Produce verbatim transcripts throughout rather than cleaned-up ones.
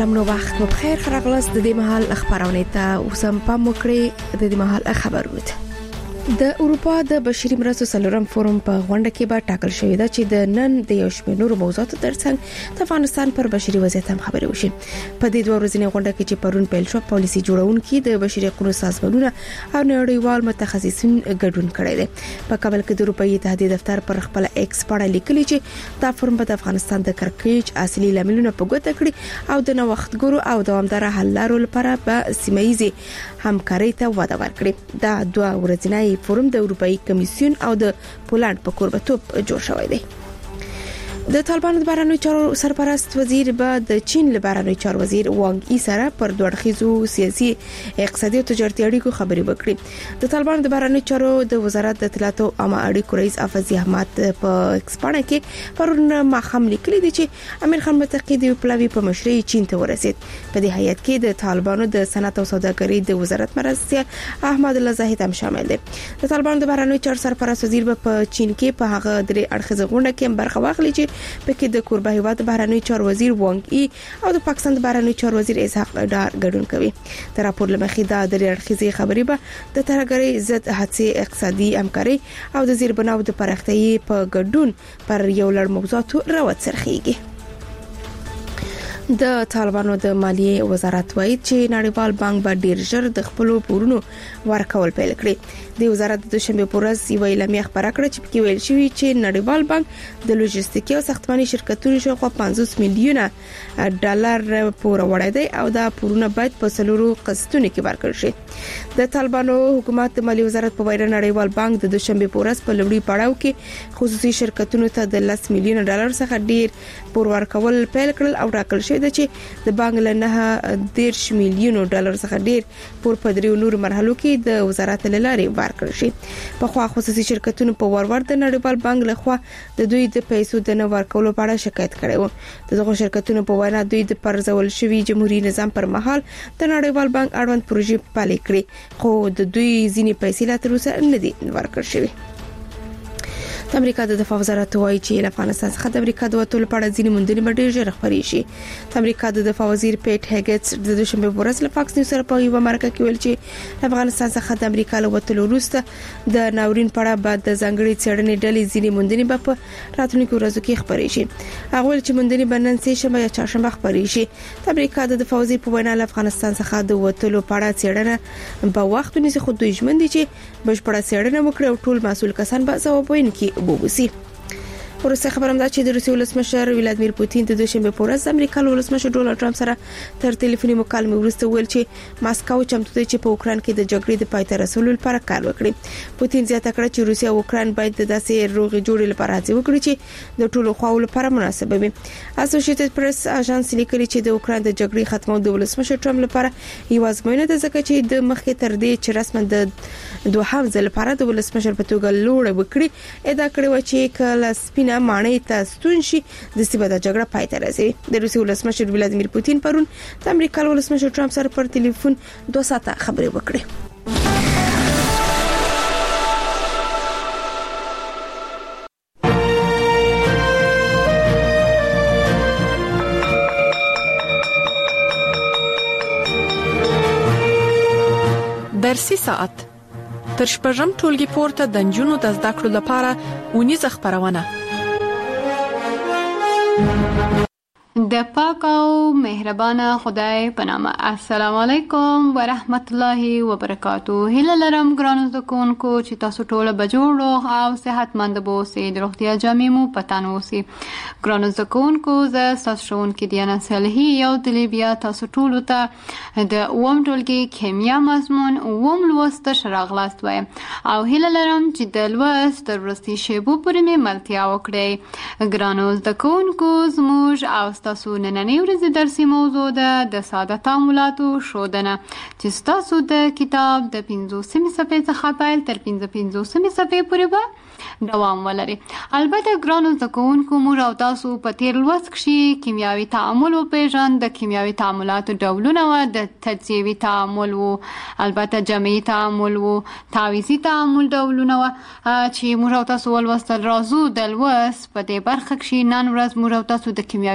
محترم نو وخت مو بخیر خراغلاس د دې محل خبرونه ته اوسم پام وکړي د دې محل خبر وته د اروپا د بشري مرستو سلورم فورم په غونډه کې به ټاکل شوې ده چې د نن د یو شمېر نورو موضوعاتو ترڅنګ د افغانستان پر بشري وضعیت هم خبرې وشي. په دې دوه ورځې غونډه کې چې پرون پیل شو پالیسي جوړونکي د بشري حقوقو سازمانونه او نړیوال متخصصین ګډون کړي دي. په کابل کې د اروپאי اتحادیې دفتر پر خپل ایکس باندې لیکلي چې دا فورم به د افغانستان د کرکېچ اصلي لاملونه په ګوته کړي او د نوښتګرو او دوامدار حل لارو لپاره په سیمایي همکارۍ ته وده ورکړي. دا دوه ورځې فورم د اروپאי کمیسیون او د پولند په کوربتوب جوړ شوی دی. د طالبانو د بهرنیو چارو سرپرست وزیر به د چین له بهرنیو چارو وزیر وانګ ای سره پر دوه اړخیزو سیاسي اقتصادي او تجارتي اړیکو خبرې وکړي. د طالبانو د بهرنیو چارو د وزارت د اطلاعات او عامه اړیکو رئیس افزي احمد په ایکسپانه کې پرون ماخام لیکلي دي چې امیر خان متقی د پلاوی په مشرۍ چین ته ورسید. په دې هیئت کې د طالبانو د صنعت او سوداګرۍ د وزارت مرستیال احمد الله زاهد هم شامل دي. د طالبانو د بهرنیو چارو سرپرست وزیر به په چین کې په هغه درې اړخیزه غونډه کې برخه واخلي چې پکې د کوربه هیواد بهرنیو چارو وزیر وانګ ای او د پاکستان د بهرنیو چارو وزیر اسحاق ډار ګډون کوي. د راپور لمخې دا د اړخیزې خبرې به د ترهګرۍ ضد هڅې اقتصادي همکاري او د زیربناو د پراختیايي په ګډون پر یو لړ موضوعاتو راوت سرخیږي. د طالبانو د مالیې وزارت وایي چې نړیوال بانک به ډیر ژر د خپل پورونو ورکول پیل کړي. د وزارت د دوشنبه په ورځ یو اعلامیه خبره کړه چې پکې ویل شوی چې نړیوال بانک د لوجستیکي او ساختماني شرکتونو شاوخوا پنځوس میلیونه ډالر پور وړي دي او دا پورونه باید په سلورو قسطونو کې ورکړل شي. د طالبانو حکومت د مالیې وزارت په وینا نړیوال بانک د دوشنبه په ورځ په لوړی پړاو کې خصوصي شرکتونو ته د لس میلیونه ډالر څخه ډیر پور ورکول پیل کړل او راکړل شوی د چې د بانک له نه دیرش میلیونو ډالر څخه ډیر پور په دریو نور مرحلو کې د وزارت له لارې ورکړل شي. په خوا خصوصي شرکتونو په ورور د نړیوال بانک له خوا د دوی د پیسو د نه ورکولو په اړه شکایت کړي وو. دغه شرکتونو په وینا دوی د پرځول شوی جمهوریت نظام پر مهال د نړیوال بانک اړوند پروژې پلي کړې خو د دوی ځینې پیسې لا تر اوسه نه دي ورکړل شوی. د امریکا د دفاع وزارت وایي چې افغانستان څخه د امریکا د وټول په اړه ځینې موندنې به ډېر ژر خبرې شي. د امریکا د دفاع وزیر پیټ هیګټس د دوشنبه په ورځ له فاکس نیوز سره په یو مرکه کې ویل چې افغانستان څخه د امریکا له وټول وروسته د ناورین په اړه بعد د ځنګړي څېړنې ډلې ځینې موندنې به په راتلونکو ورځو کې خبرې شي. هغه ویل چې موندنې به نن سه شنبه یا چهارشنبه خبرې شي. د امریکا د دفاع وزیر په وینا له افغانستان څخه د وټول په اړه څېړنه په وخت ونیسي خو دوی ژمن دي چې بشپړه څېړنه وکړي او ټول مسؤل کسان به ځواب وینکي وبوسي. ورسته خبرم ده چې د روسیې ولسمشر ولادمیر پوتین د دوشنبه په ورځ د امریکا ولسمشر ډونالد ټرمپ سره تر ټلیفوني مکالمې وروسته ویل چې ماسکو چمتو دی چې په اوکران کې د جګړې د پای ته رسولو لپاره کار وکړي. پوتین زیاته کړه چې روسیا او اوکران باید د داسې روغې جوړې لپاره هڅه وکړي چې د ټولو خواو لپاره مناسب وي. اسوسییټډ پریس اژانس لیکلي چې د اوکران د جګړې ختمول د ولسمشر ټرمپ لپاره یو ازموینه ده ځکه چې د مخکې تر دې چې رسماً د دوهم ځل لپاره د ولسمشر په توګه لوړ وکړي ادعا کړې و چې کله سپینه مانې ته ستون شي د سیمه د جګړه پای ته رسیدي. د روسیې ولسمشر ولادمیر پوتین پرون د امریکا ولسمشر ټرمپ سره پر ټلیفون دوه ساعته خبرې وکړې. درسي ساعت تر شپږم ټولګي پورته د نجونو د زده کړو لپاره ونیزه خبرونه د پاک او مهربانه خدای په نامه. السلام علیکم ورحمت الله وبرکاتو. هیله لرم ګرانو زده کوونکو چې تاسو ټول به جوړ او صحتمند اوسئ. د روغتیا جامې مو په تن اوسي. ګرانو زده کوونکو زه ستاسو ښوونکې دیانا صالحي یو ځل بیا تاسو ټولو ته د اووم ټولګي کیمیا مضمون اووم لوست ته راغلاست وایم او هیله لرم چې د لوست تر وروستي شیبو پورې مې ملتیا وکړئ. ګرانو زده کوونکو زموږ او تاسو نننۍ ورځې درسي موضوع ده د ساده تعاملاتو ښودنه چې تاسو د کتاب د پنځوسمې صفحې څخه پیل تر پنځه پنځوسمې صفحې پورې به دوام ولري. البته ګرانو زده کوونکو موږ او تاسو په تیر لوست کښې کیمیاوي تعامل وپېژند. د کیمیاوي تعاملاتو ډولونه وه د تجزیوي تعامل و، البته جمعي تعامل و، تعویضي تعامل ډولونه وه چې موږ او تاسو ولوستل. راځو د لوست په دې برخه کښې نن ورځ موږ او تاسو د کیمیاوي مادې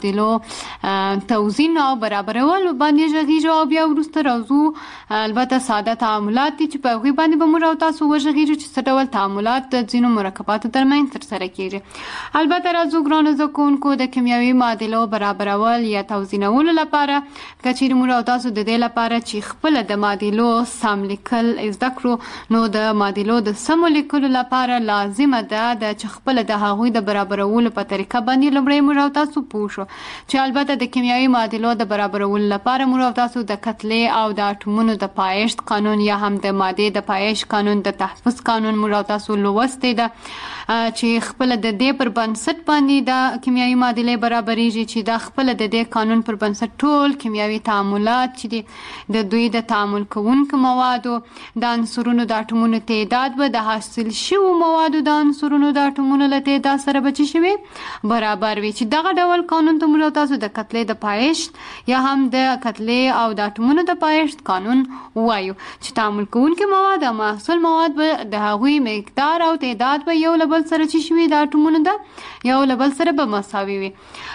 معادلو توزین او برابرول باندې ژغیږو او بیا وروسته راځو البته ساده تعاملات دي چې په هغوی باندې به موږ او تاسو وژغیږو چې څه ډول تعاملات د ځینو مرکباتو ترمنځ ترسره کیږي. البته راځو ګرانو زده کوونکو د کیمیاوي معادلو برابرول یا توزینولو لپاره که چیرې موږ او تاسو د دې لپاره چې خپله د معادلو سم لیکل زده کړو نو د معادلو د سمو لیکلو لپاره لازمه ده د چې خپله د هغوی د برابرولو په طریقه باندې لومړی موږ او تاسو پوه شو چې البته د کیمیاوي معادلو د برابرولو لپاره موږ او تاسو د کتلې او د اټومونو د پایښت قانون یا هم د مادې د پایښت قانون د تحفظ قانون موږ او تاسو لوستی ده چې خپله د دې پر بنسټ باندې د کیمیاوي معادلې برابریږي چې د خپله د دې قانون پر بنسټ ټول کیمیاوي تعاملات چې دي د دوی د تعامل کوونکو موادو د عنصرونو د اټومونو تعداد به د حاصل شوو موادو د عنصرونو د اټومونو له تعداد سره به څه شوي برابر وي چې دغه ډول قانون ته موږ تاسو د کتلې د پایښت یا هم د کتلې او د اټومونو د پایښت قانون وایو چې تعامل کوونکي مواد او محصول مواد به د هغوی مقدار او تعداد به یو له بل سره څه شوي د اټومونو د یو له بل سره به مساوي وي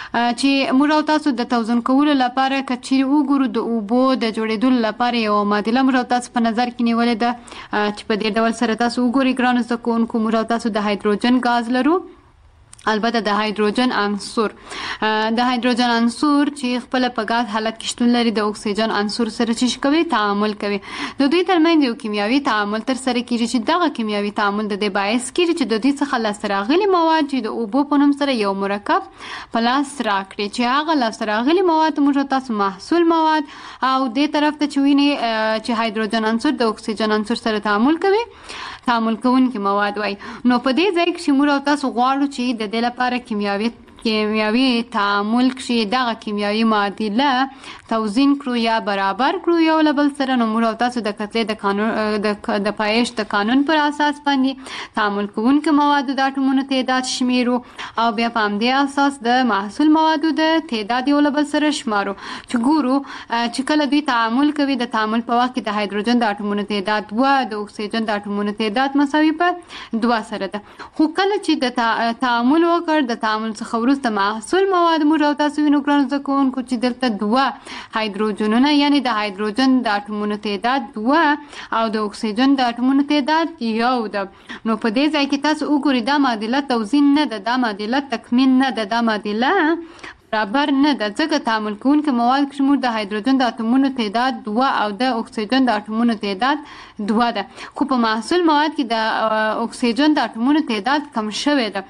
چې موږ تاسو د توزن کولو لپاره که چیرې وګورو د اوبو د جوړېدلو لپاره یوه معادله موږ تاسو په نظر کې نیولې ده چې په دې ډول سره تاسو وګورئ ګرانو زده کوونکو موږ تاسو د هایدروجن ګاز لرو البته د هایدروجن عنصر د هایدروجن عنصر چې خپل په ګاز حالت کې شتون لري د اکسیجن عنصر سره چې کوي تعامل کوي د دوی ترمنځ یو کیمیاوي تعامل تر سره کیږي چې دغه کیمیاوي تعامل د دې باعث کیږي چې د دوی څخه لاسته راغلي مواد چې د اوبو په نوم سره یو مرکب په لاس راکړي چې هغه لاسته راغلي مواد موږ تاسو محصول مواد او دې طرف ته چې ویني چې هایدروجن عنصر د اکسیجن عنصر سره تعامل کوي تعامل کوونکي مواد وای نو په دې ځای کې موږ تاسو غواړو چې د دې لپاره کیمیاوي کیمیاوي تعامل کې دغه کیمیاوي معادله توزین کړو یا برابر کړو یو له بل سره نو موږ تاسو د کتلې د قانون د د پایښت د قانون پر اساس باندې تعامل کوونکي موادو د اټومونو تعداد شمیرو او بیا په همدې اساس د محصول موادو د تعداد یو له بل سره شمارو چې ګورو چې کله دوی تعامل کوي د تعامل په وخت کې د هایدروجن د اټومونو تعداد دوه د اکسیجن د اټومونو تعداد مساوي په دوه سره ده خو کله چې د تعامل وکړ د تعامل څخه د محصول مواد موږ او تاسو وینو ګرانو زده کوونکو چې دلته دوه هایدروجنونه یعنی د هایدروجن د اټومونو تعداد دوه او د اکسیجن د اټومونو تعداد یو ده نو په دې ځای کې تاسو وګورئ دا معادله توزین نه ده دا معادله تکمین نه ده دا معادله برابر نه ده ځکه تعامل کوونکي مواد کې موږ د هایدروجن د اټومونو تعداد دوه او د اکسیجن د اټومونو تعداد دوه ده خو په محصول مواد کې د اکسیجن د اټومونو تعداد کم شوی ده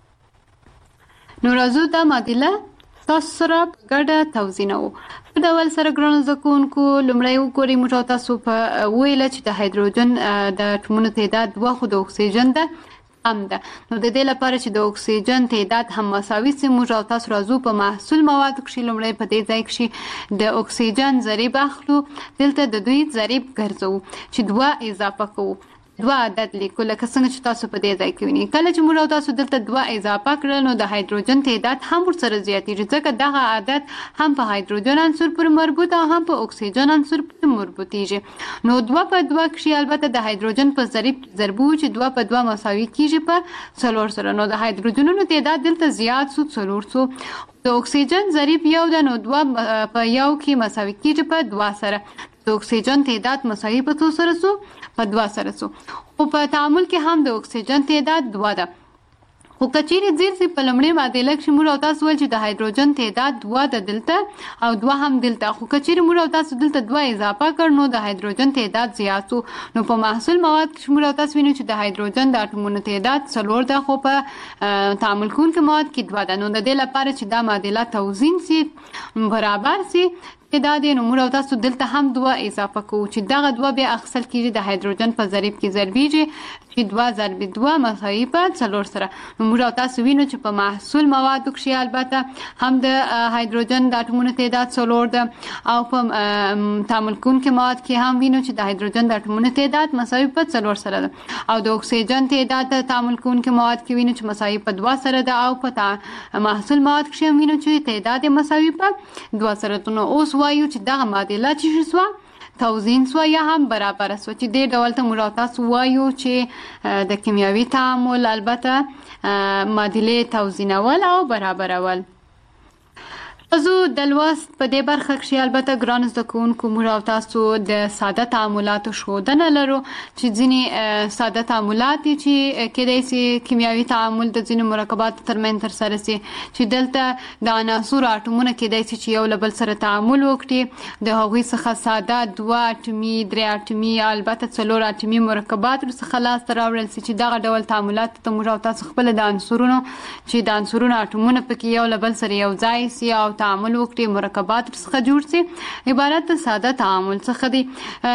نو راځو دا معادله تاسو سره په ګډه توزینوو په ډول سره ګرانو زده کوونکو لومړی وګورئ موږ تاسو په ویله چې د هایدروجن د اټومونو تعداد دوه خو د اکسیجن ده هم ده نو د دې لپاره چې د اکسیجن تعداد هم مساوي سي موږ تاسو راځو په محصول موادو کې لومړی په دې ځای کې د اکسیجن ضریب اخلو دلته د دوی ضریب ګرځو چې دوه اضافه کوو دوه عدد لیکو لکه څنګه چې تاسو په دې ځای کې وینئ کله چې موږ تاسو دلته دوه اضافه کړل نو د هایدروجن تعداد هم ورسره زیاتېږي ځکه دغه عدد هم په هایدروجن عنصر پورې مربوط او هم په اکسیجن عنصر پورې مربوطېږي نو دوه په دوه کې البته د هایدروجن په ضریب ضربو چې دوه په دوه مساوي کیږي په څلور سره نو د هایدروجنونو تعداد دلته زیات سو څلور سو د اکسیجن ضریب یو ده نو دوه په یو کې مساوي کیږي په دوه سره د اکسیجن تعداد مساوي په څو سره سو په دوه سره سو خو په تعامل کې هم د اکسیجن تعداد دوه ده خو کچیرې زیر سي په لمړی معادله کې موږ او تاسو ول چې د هایدروجن تعداد دوه د دلته او دوه هم دلته خو کچیرې موږ او تاسو دلته دوه اضافه کړ نو د هایدروجن تعداد زیات شو نو په محصول مواد کې موږ او تاسو وینو چې د هایدروجن د اټومونو تعداد څلور ده خو په تعامل کوونکي مواد کې دوه ده نو د دې لپاره چې دا معادله توزین سي برابر سي تعداد نو موږ او تاسو دلته هم دوه اضافه کوو چې دغه دوه بیا اخیستل کیږي د هایدروجن په ضریب کې ضربیږي چې دوه ضرب دوه مساوي په څلور سره نو موږ او تاسو وینو چې په محصول موادو کې البته هم د هایدروجن د اټومونو تعداد څلور ده او په تعامل کوونکي مواد کې هم وینو چې د هایدروجن د اټومونو تعداد مساوي په څلور سره ده او د اکسیجن تعداد د تعامل کوونکي مواد کې وینو چې مساوي په دوه سره ده او په محصول مواد کې هم وینو چې تعداد مساوي په دوه سره ده نو اوس وایو چې دغه معادله چې شوه توزین سو یا هم برابر سو چې دې ډول ته موږ تاسو وایو چې د کیمیاوي تعامل البته معادله توزینول او برابرول زه د لوست په دې برخه کې البته ګران زده کوونکو موږ او تاسو د ساده تعاملاتو ښودنه لرو چې ځینې ساده تعاملات دي چې کېدای شي کیمیاوي تعامل د ځینو مرکباتو ترمنځ ترسره شي چې دلته د عناصرو اټومونه کېدای شي چې یو له بل سره تعامل وکړي د هغوی څخه ساده دوه اټومي درې اټومي البته څلور اټومي مرکبات څخه لاسته راوړل شي چې دغه ډول تعاملات ته موږ او تاسو خپل د عنصرونو چې د عنصرونو اټومونه پکې یو له بل سره یو ځای شي او تعامل وکړي مرکبات څخه جوړ شي عبارت د ساده تعامل څخه دي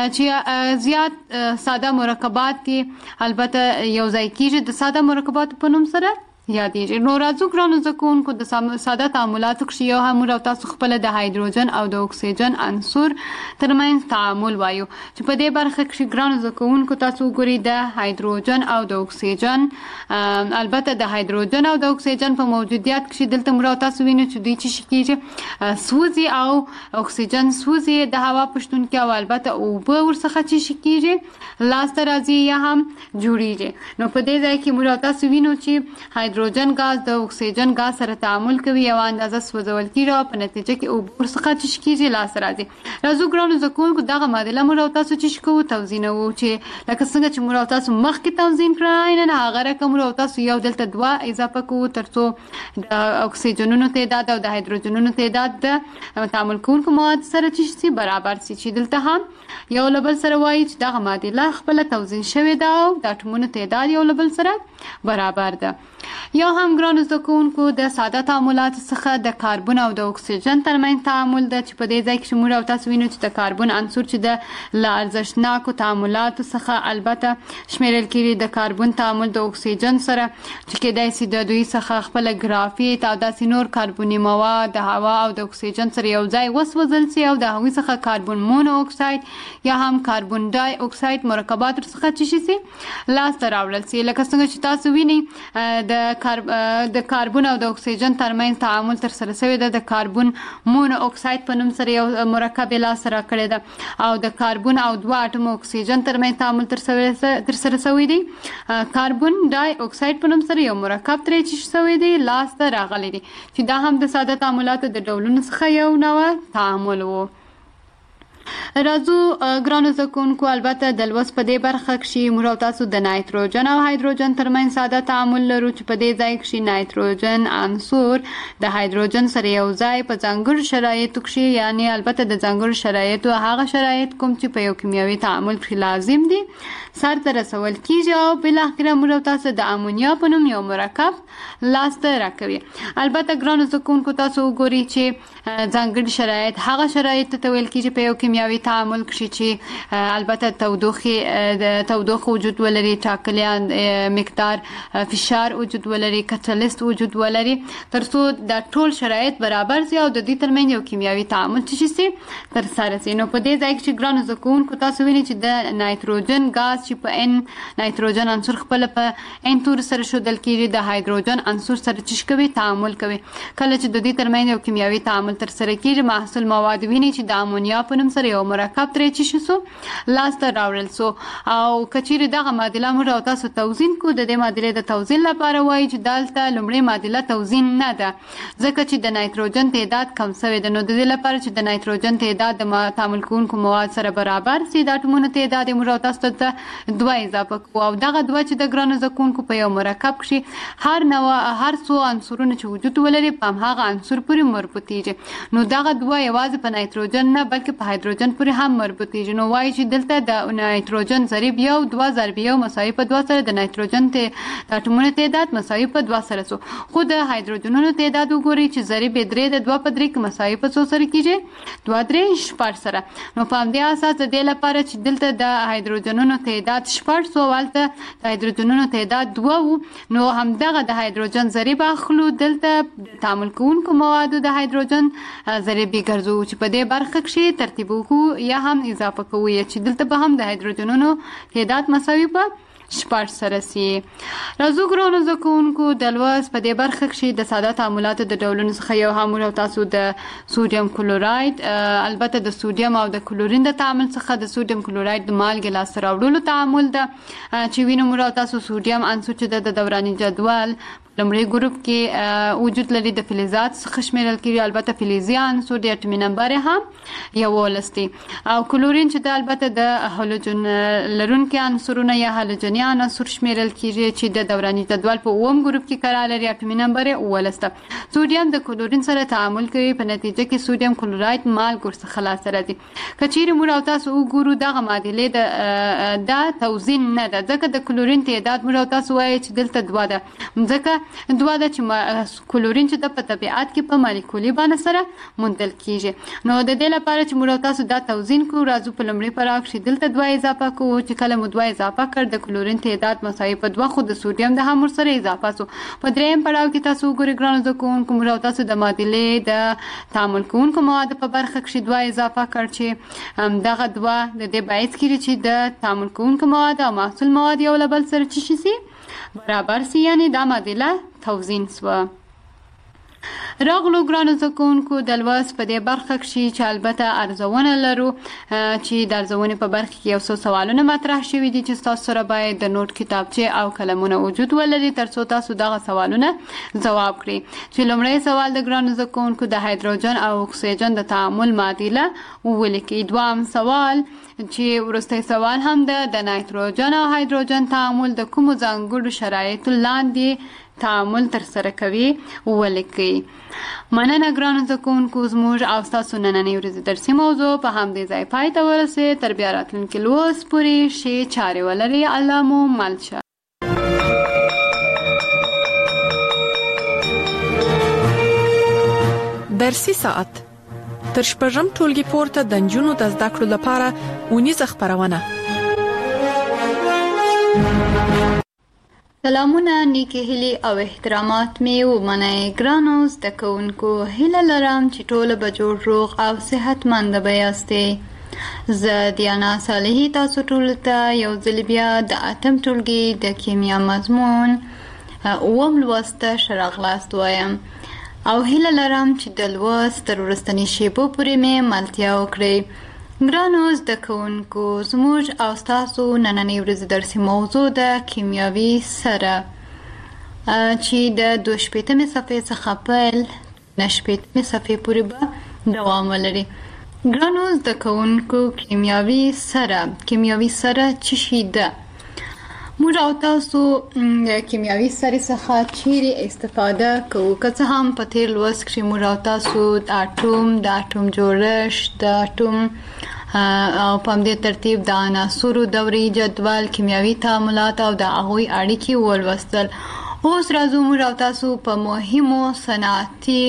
چې زیات ساده مرکبات دي البته یو ځای کېږي د ساده مرکبات په نوم سره یادېږي. نو راځو ګرانو زده کوونکو د ساده تعاملاتو کې یو هم موږ او تاسو خپل د هایدروجن او د اکسیجن عنصر ترمنځ تعامل وایو چې په دې برخه کې ګرانو زده کوونکو تاسو وګورئ د هایدروجن او د اکسیجن البته د هایدروجن او د اکسیجن په موجودیت کې دلته موږ او تاسو وینو چې دوی چې کېږي سوزي او اکسیجن سوزي د هوا پښتونکي او البته اوبه ورڅخه چې کېږي لاسته راځي یا هم جوړیږي. نو په دې ځای کې موږ او تاسو وینو چې هایدروجن غاز د اکسیجن غاز سره تعامل کوي یو اندازه سوځول کیږي او په نتیجه کې اوبه ورڅخه چې کېږي لاسته راځي. راځو ګرانو زده کوونکو دغه معادله موږ او تاسو چې کوو توزینوو چې لکه څنګه چې موږ او تاسو مخکې توزین کړی نه هغه رقم موږ او تاسو یو دلته دوه اضافه کوو تر څو د اکسیجنونو تعداد او د هایدروجنونو تعداد د تعامل کوونکو مواد سره چې برابر شي چې دلته هم یو له بل سره وایي چې دغه معادله خپله توزین شوې ده او د اټومونو تعداد یو له بل سره برابر ده. یا هم ګرانو زده کوونکو د ساده تعاملاتو څخه د کاربن او د اکسیجن ترمنځ تعامل ده چې په دې ځای کې موږ او تاسو وینو چې د کاربن عنصر چې د له ارزښتناکو تعاملاتو څخه البته شمیرل کېږي د کاربن تعامل د اکسیجن سره چې کېدای شي د دوی څخه خپله ګرافیت او داسې نور کاربني مواد د هوا او د اکسیجن سره یو ځای وسوځل شي او د هغوی څخه کاربن مونو اکساید یا هم کاربن ډای اکساید مرکبات څخه چې شي لاسته راوړل شي. لکه څنګه چې تاسو وینئ د کارب د کاربن او د اکسیجن ترمنځ تعامل تر سره شوی ده د کاربن مونو اکساید په نوم سره یو مرکب لاسته راکړی ده او د کاربن او دوه اټوم اکسیجن ترمنځ تعامل تر سره شوی دی کاربن ډای اکساید په نوم سره یو مرکب ترې چې شوی دی لاسته راغلی دی چې دا هم د ساده تعاملاتو د ډولونو څخه یو نوع تعامل و. راځو ګرانو زده کوونکو البته د لوست په دې برخه کې موږ او تاسو د نایتروجن او هایدروجن ترمنځ ساده تعامل لرو چې په دې ځای کې نایتروجن عنصر د هایدروجن سره یو ځای په ځانګړو شرایطو کې یعنی البته د ځانګړو شرایطو هغه شرایط کوم چې په یو کیمیاوي تعامل کې لازم دي سرته رسول کیږي او بالاخره موږ او تاسو د امونیا په نوم یو مرکب لاسته راکوي. البته ګرانو زده کوونکو تاسو وګورئ چې ځانګړي شرایط هغه شرایط ته ویل کیږي په یو کیمیاوي تعامل کې چې البته تودوخه د تودوخه وجود ولري ټاکلي مقدار فشار وجود ولري کاتالیست وجود ولري تر څو د ټول شرایط برابر شي او د دې ترمنځ یو کیمیاوي تعامل چې شي تر سره شي. نو په دې ځای کې ګرانو زده کوونکو تاسو وینئ چې د نایتروجن غاز چې په ان نایتروجن عنصر خپل په ان تور سره شودل کېږي د هایدروجن عنصر سره چې کوي تعامل کوي کله چې د دې ترمنځ یو کیمیاوي تعامل تر سره کېږي محصول مواد ویني چې د امونیا په نوم سره یو مرکب ترې چې شو لاسته راوړل سو او کچېرې دغه معادله موږ او تاسو توزین کو د دې معادلې د توزین لپاره وایي چې دلته لومړۍ معادله توزین نه ده ځکه چې د نایتروجن تعداد کم شوی ده. نو د دې لپاره چې د نایتروجن تعداد د تعامل کوونکو مواد سره برابر شي د اټومونو تعداد موږ او تاسو ته دوه اضافه کوو او دغه دوه چې د ګرانو زده کوونکو په یو مرکب کې هر نوع هر څو عنصرونه چې وجود ولري په هماغه عنصر پورې مربوطیږي. نو دغه دوه یوازې په نایتروجن نه بلکې په هایدروجن پورې هم مربوطیږي. نو وایي چې دلته د نایتروجن ضریب یو دوه ضرب یو مساوي په دوه سره د نایتروجن د اټومونو تعداد مساوي په دوه سره سو خو د هایدروجنونو تعداد وګورئ چې ضریب درې د دوه په درې کې مساوي په څو سره کېږي دوه درې شپږ سره. نو په همدې اساس د دې لپاره چې دلته د هایدروجنونو تعداد شپږ سو والته د هایدروجنونو تعداد دوه وو نو همدغه د هایدروجن ضریب اخلو دلته تعامل کوونکو موادو د هایدروجن ضریبي ګرځو چې په دې برخه کې ترتیب وکړو یا هم اضافه کوو چې دلته به هم د هایدروجنونو تعداد مساوي په شپږ سره سي. راځو ګرانو زده کوونکو د لوست په دې برخه کې د ساده تعاملاتو د ډولونو څخه یو هم موږ تاسو د سوډیم کلوراید البته د سوډیم او د کلورین د تعامل څخه د سوډیم کلوراید د مالګې لاسته راوړلو تعامل ده چې وینو موږ تاسو سوډیم عنصر چې د دوراني جدول لومړی ګروپ کې وجود لري د فلزات څخه شمیرل کیږي. البته فلزي عنصر د اټومي نمبر هم یوولس دی او کلورین چې د البته د هالوجن لرونکي عنصرونه یا هالوجني عنصر شمیرل کیږي چې د دوراني جدول په اووم ګروپ کې قرار لري. اټومي نمبر اوولس ده. سوډیم د کلورین سره تعامل کوي، په نتیجه کې سوډیم کلوراید مالګ ورڅخه خلاص راځي. کچېرې موږ او تاسو وګورو دغه معادلې د دا توزین نه ده، ځکه د کلورین تعداد موږ او تاسو وایي چې دلته دوه ده، ځکه دوه ده چې کلورین چې د په طبیعت کې په مالیکولي بڼه سره موندل کیږي. نو د دې لپاره چې موږ تاسو دا توزین کوو، راځو په لومړي پړاو کې دلته دوه اضافه کوو. چې کله مو دوه اضافه کړ د کلورین تعداد مساوي په دوه، خو د سوډیم د هم ورسره اضافه سو. په دریم پړاو کې تاسو وګورئ ګرانو زده کوونکو، موږ تاسو د معادلې د تعامل کوونکو موادو په برخه کې دوه اضافه کړ چې دغه دوه د دې باعث کیږي چې د تعامل کوونکو مواد او محصول مواد یو له بل سره چی شي برابر سي، یعنی دا معادله توزین سوه. راغلو ګرانو زده کوونکو د لوست په دې برخه کې چې البته ارزونه لرو چې د ارزونې په برخه کې یو څو سوالونه مطرح شوي دي چې تاسو سره باید د نوٹ کتابچې او قلمونه وجود ولري ترڅو تاسو دغه سوالونه ځواب کړئ. چې لومړی سوال د ګرانو زده کوونکو د هایدروجن او اکسیجن د تعامل معادله ولیکئ. دویم سوال چې وروستی سوال هم ده د نایتروجن او هایدروجن تعامل د کومو ځانګړو شرایطو لاندې تعامل تر سره کوي ولیکئ. مننه ګرانو زده کوونکو، زموږ او ستاسو نننۍ ورځې درسي موضوع په همدې ځای پای ته ورسېد. تر بیا راتلونکي لوست پورې ښې چارې ولرئ. الله مو مل شه. درسي ساعت تر شپږم ټولګي پورته د نجونو د زده کړو لپاره ونیزه خپرونه. سلامونه، نیکی هیلې او احترامات مې ومنئ. ګرانو زده کوونکو، هیله لرم چې ټوله به جوړ روغ او صحتمند به یاستئ. زه دیانا صالحي تاسو ټولو ته یو ځل بیا د اتم ټولګي د کیمیا مضمون اووم لوست ته ښه راغلاست وایم او هیله لرم چې د لوست تر وروستنۍ شیبو پورې مې ملتیا وکړئ. ګرانو زده کوونکو، زموږ او ستاسو نننۍ ورځې درسي موضوع د کیمیاوي سره چې د دوه شپېتمې صفحې څخه پیل نه شپېتمې صفحې پورې به دوام ولري. ګرانو زده کوونکو، کیمیاوي سره کیمیاوي سره څه شی ده؟ موږ او تاسو د کیمیاوي سرې څخه چیرې استفاده کوو؟ که څه هم په تیر لوست کې موږ او تاسو د اټوم د اټوم جوړښت د اټوم او په همدې ترتیب د عناصرو دوري جدول، کیمیاوي تعاملات او د هغوی اړیکې ولوستل. اوس راځو موږ او تاسو په مهمو صنعتي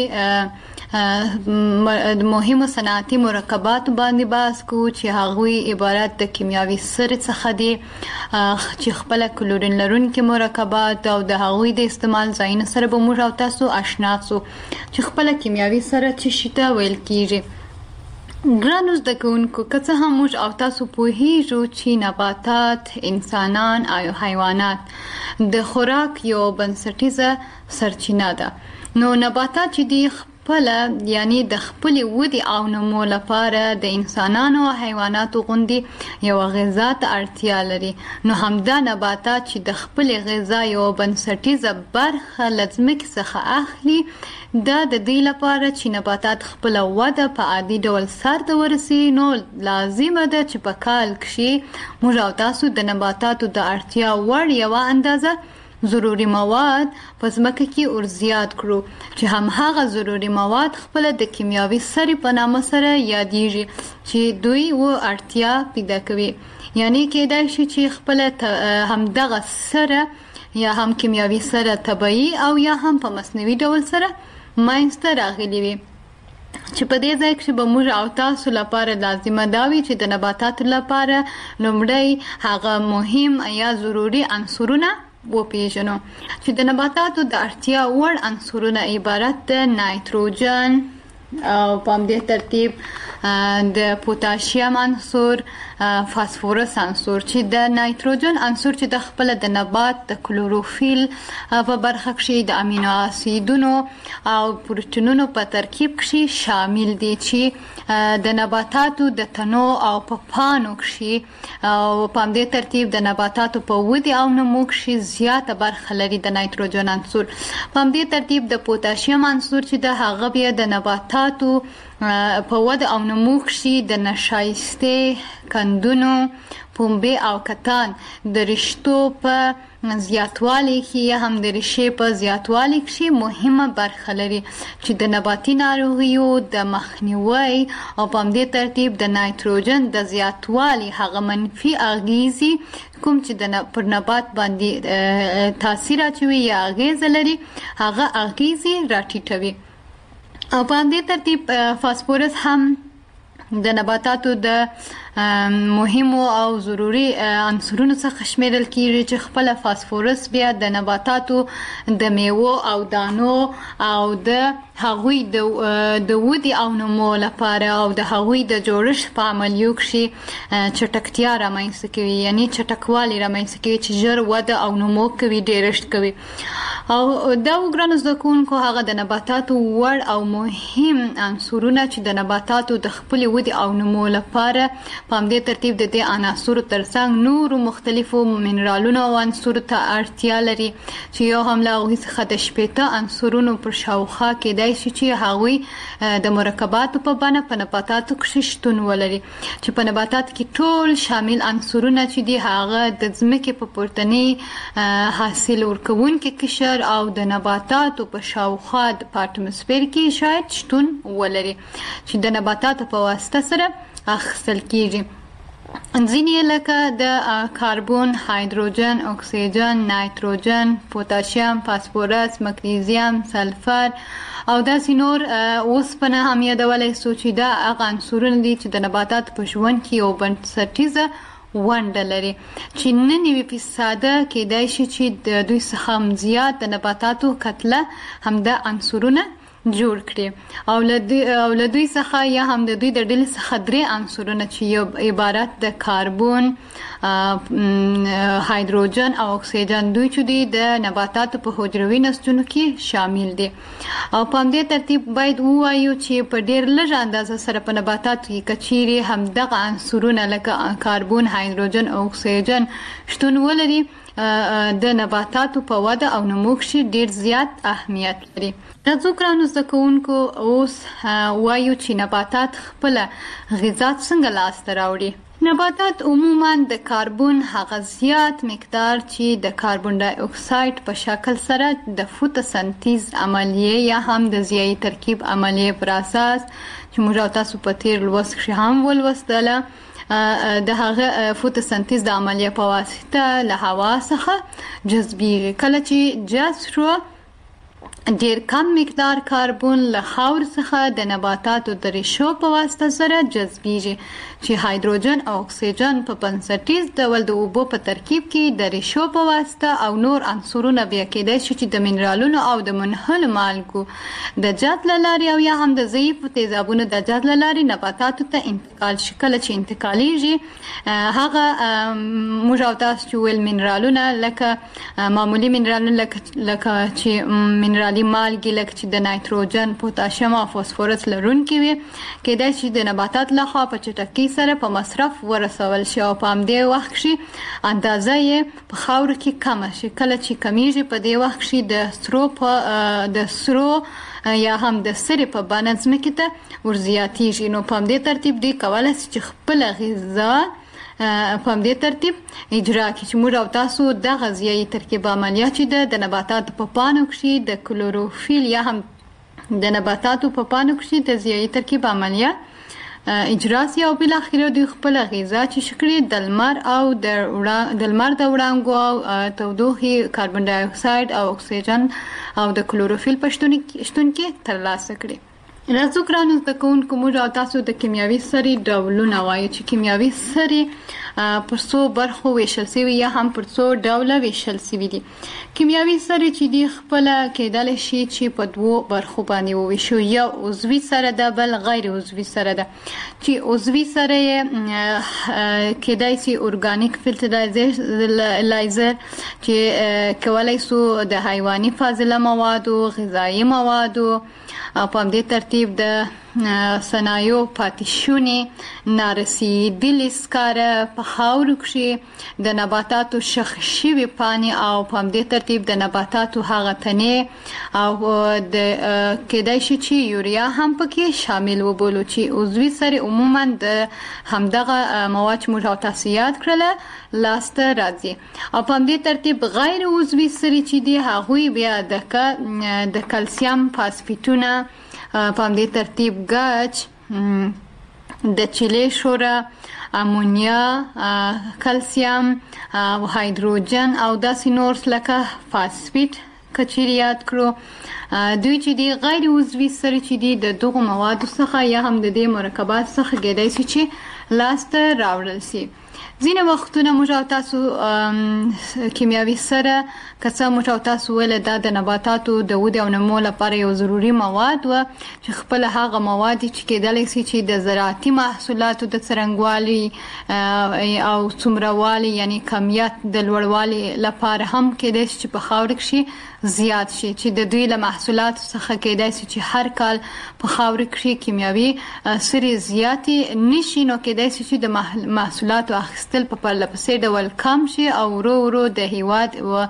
مهمو صنعتي مرکباتو باندې بحث کوو چې هغوی عبارت د کیمیاوي سرې څخه دي چې خپله کلورین لرونکي مرکبات او د هغوی د استعمال ځایونو سره به موږ او تاسو آشنا سو چې خپله کیمیاوي سره څه شي ته ویل کیږي. ګرانو زده کوونکو، که څه هم موږ او تاسو پوهیږو چې نباتات، انسانان او حیوانات د خوراک یو بنسټیزه سرچینه ده، نو نباتات چې دي خپل یعنی د خپل ودی او نمو لپاره د انسانانو او حیواناتو غوندي یو غذا ته اړتیا لري. نو همدا نباتات چې د خپل غذا یو بنسټیزه برخه لازمه څخه اخلي، دا د دې لپاره چې نباتات خپل وده په عادي ډول سرته ورسي، نو لازمه ده چې په کال کې موږ او تاسو د نباتاتو د اړتیا وړ یو اندازه ضروري مواد په ځمکه کې ورزیات کړو چې هم هغه ضروري مواد خپل د کیمیاوي سرې په نامه سره یادېږي چې دوی و اړتیا پیدا کوي. یعنی کېدای شي چې خپل همدغه سره یا هم کیمیاوي سره طبیعي او یا هم په مصنوعي ډول سره منځته راغلي وي. چې په دې ځای کې به موږ او تاسو لپاره لازمه دا وي چې د نباتاتو لپاره لومړی هغه مهم یا ضروري عنصرونه وپیژنو چې د نباتاتو د اړتیا وړ عنصرونه عبارت د نایتروجن او په همدې ترتیب د پوتاشیم عنصر، فاسفورس عنصر چې د نایتروجن عنصر چې د خپل د نبات د کلوروفیل په برخه کې د امینو اسیدونو او پروتینونو په ترکیب کې شامل دي چې د نباتاتو د تنو او په پانو کې او په همدې ترتیب د نباتاتو په ودې او نمو کې زیاته برخه لري د نایتروجن عنصر. په همدې ترتیب د پوتاشیم عنصر چې د هغه بیا د نباتاتو په وده او نمو کې د نشایسته کندونو، پنبه او کتان د رشتو په زیاتوالي کې هم د ریښې په زیاتوالي کې مهمه برخه لري چې د نباتي ناروغیو د مخنیوي او په همدې ترتیب د نایتروجن د زیاتوالي هغه منفي اغیزې کوم چې د پر نبات باندې تاثیر اچوي یا اغیز لري هغه اغیزې راټیټوي. او په همدې ترتیب فاسفورس هم د نباتاتو د مهمو او ضروري عنصرونو څخه شمیرل کیږي چې خپل فاسفورس بیا د نباتاتو د میوو او دانو او د هغوی د د ودې او نمو لپاره او د هغوی د جوړښت په عملیو کې چټکتیا رامنځته کوي، یعنی چټکوالی رامنځته کوي چې ژر وده او نمو کوي، ډیرښت کوي. او دا وګرانو زده کوونکو هغه د نباتاتو وړ او مهم عنصرونه چې د نباتاتو د خپل ودې او نمو لپاره په همدې ترتیب د دې عناصرو ترڅنګ نورو مختلفو منرالونو او عنصرو ته اړتیا لري چې یو هم له هغوی څخه د شپېته عنصرونو پر شاوخوا کېدای شي چې هغوی د مرکباتو په بڼه په نباتاتو کې شتون ولري چې په نباتاتو کې ټول شامل عنصرونه چې دي هغه د ځمکې په پورتني حاصل ورکوونکي قشر او د نباتاتو په شاوخوا په اټموسفیر کې شاید شتون ولري چې د نباتاتو په واسطه سره اخیستل کیږي. ځینې لکه د کاربون، هایدروجن، اکسیجن، نایتروجن، پوتاشیم، فاسفورس، مګنیزیم، سلفر او داسې نور اوسپنه هم یادولی سو چې دا هغه عنصرونه دي چې د نباتاتو په ژوند کې یو بنسټیزه ونډه لري چې نه نوي فیصده کېدای شي چې د دوی څخه هم زیات د نباتاتو کتله همدا عنصرونه جوړ کړي او له دوی څخه یا هم د دوی د ډلې څخه درې عنصرونه چې یو عبارت د کاربون، هایدروجن او اکسیجن دوی چې دي د نباتاتو په حجروي نسجونو کې شامل دي. او په همدې ترتیب باید ووایو چې په ډېر لږ اندازه سره په نباتاتو کې که چیرې همدغه عنصرونه لکه کاربون، هایدروجن او اکسیجن شتون ولري د نباتاتو په وده او نمو کې ډېر زیات اهمیت لري. راځو ګرانو زده کوونکو اوس وایو چې نباتات خپله غذا څنګه لاسته راوړي. نباتات عموما د کاربون هغه زیات مقدار چې د کاربن ډای اکساید په شکل سره د فوتوسنتیز عملیه یا هم د ضیایي ترکیب عملیه پر اساس چې موږ او تاسو په تیر لوست کې هم ولوستله د هغه فوتوسنتیز د عملیه په واسطه له هوا څخه جذبیږي. کله چې جذب شو ډیر کم مقدار کاربون له خاور څخه د نباتاتو د ریښو په واسطه سره جذبیږي چې هایدروجن او اکسیجن په بنسټیز ډول د اوبو په ترکیب کې د ریښو په واسطه او نور عنصرونه بیا کېدای شي چې د منرالونو او د منحلو مالګو د جذب له لارې او یا هم د ضعیفو تیزابونو د جذب له لارې نباتاتو ته انتقال شي. کله چې انتقالیږي هغه موږ او تاسو چې ویل منرالونه لکه معمولي منرالونه لکه چې منرال د مالګې لکه چې د نایتروجن، پوتاشیم او فاسفورس لرونکي وي کېدای شي د نباتات لخوا په چټکۍ سره په مصرف ورسول شي او په همدې وخت کې اندازه یې په خاورو کې کمه شي. کله چې کمیږي په دې وخت کې د سرو په د سرو یا هم د سرې په بڼه ځمکې ته ورزیاتیږي. نو په همدې ترتیب دوی کولی شي چې خپله غذا په همدې ترتیب اجرا کړي چې موږ او تاسو د غذایي ترکیب عملیه چې د نباتاتو په پاڼو کې د کلوروفیل یا هم د نباتاتو په پاڼو کې د غذایي ترکیب عملیه اجرا سي او بل اخر دوی خپل غذا چې شکرې د لمر او د لمر د وړانګو او تودوخې کاربن ډای اکساید او اکسیجن او د کلوروفیل په شتون کې ترلاسه کړي. راځو ګرانو زده کوونکو موږ او تاسو د کیمیاوي سرې ډولونه وایو چې کیمیاوي سرې پر څو برخو ویشل شوي یا هم پر څو ډوله ویشل شوي دي. کیمیاوي سرې چې دي خپله کیدلی شي چې په دوو برخو باندې وویشو، یو عضوي سره ده بل غیر عضوي سره ده. چې عضوي سره یې کیدای شي ارګانیک فرټیلایزر چې کولی شو د حیواني فاضله موادو، غذایي موادو او په همدې ترتیب د صنایعو پاتې شونې، نارسیدلې سکاره په خاورو کښې د نباتاتو شخ شوي پاڼې او په همدې ترتیب د نباتاتو هغه تنې او د کیدای شي چې یوریا هم پکې شامل وبولو چې عضوي سرې عموما د همدغه مواد چې موږ او تاسو یاد کړله لاسته راځي. او په همدې ترتیب غیر عضوي سرې چې دي هغوی بیا د کلسیم فاسفیټونه، په همدې ترتیب ګچ، د چیلې شوره، امونیا، کلسیم او هایدروجن او داسې نور لکه فاسفیټ که چیرې یاد کړو. دوی چې دي غیر عضوي سرې چې دي د دغو موادو څخه یا هم د دې مرکبات څخه کیدای شي چې لاسته راوړل شي. ځینې وختونه موږ او تاسو کیمیاوي سره که څه موږ او تاسو ویل دا د نباتاتو د ودې او نمو لپاره یو ضروري مواد و چې خپله هغه مواد چې کیدلی شي چې د زراعتي محصولاتو د څرنګوالي او څومروالي یعنی کمیت د لوړوالي لپاره هم کیدای شي چې په خاوره کښې زیات شي، چې د دوی له محصولاتو څخه کیدای شي چې هر کال په خاوره کښې کیمیاوي سرې زیاتې نشي، نو کیدای شي چې د محصولاتو اخیستل په پرله پسې ډول کم شي او ورو ورو د هیواد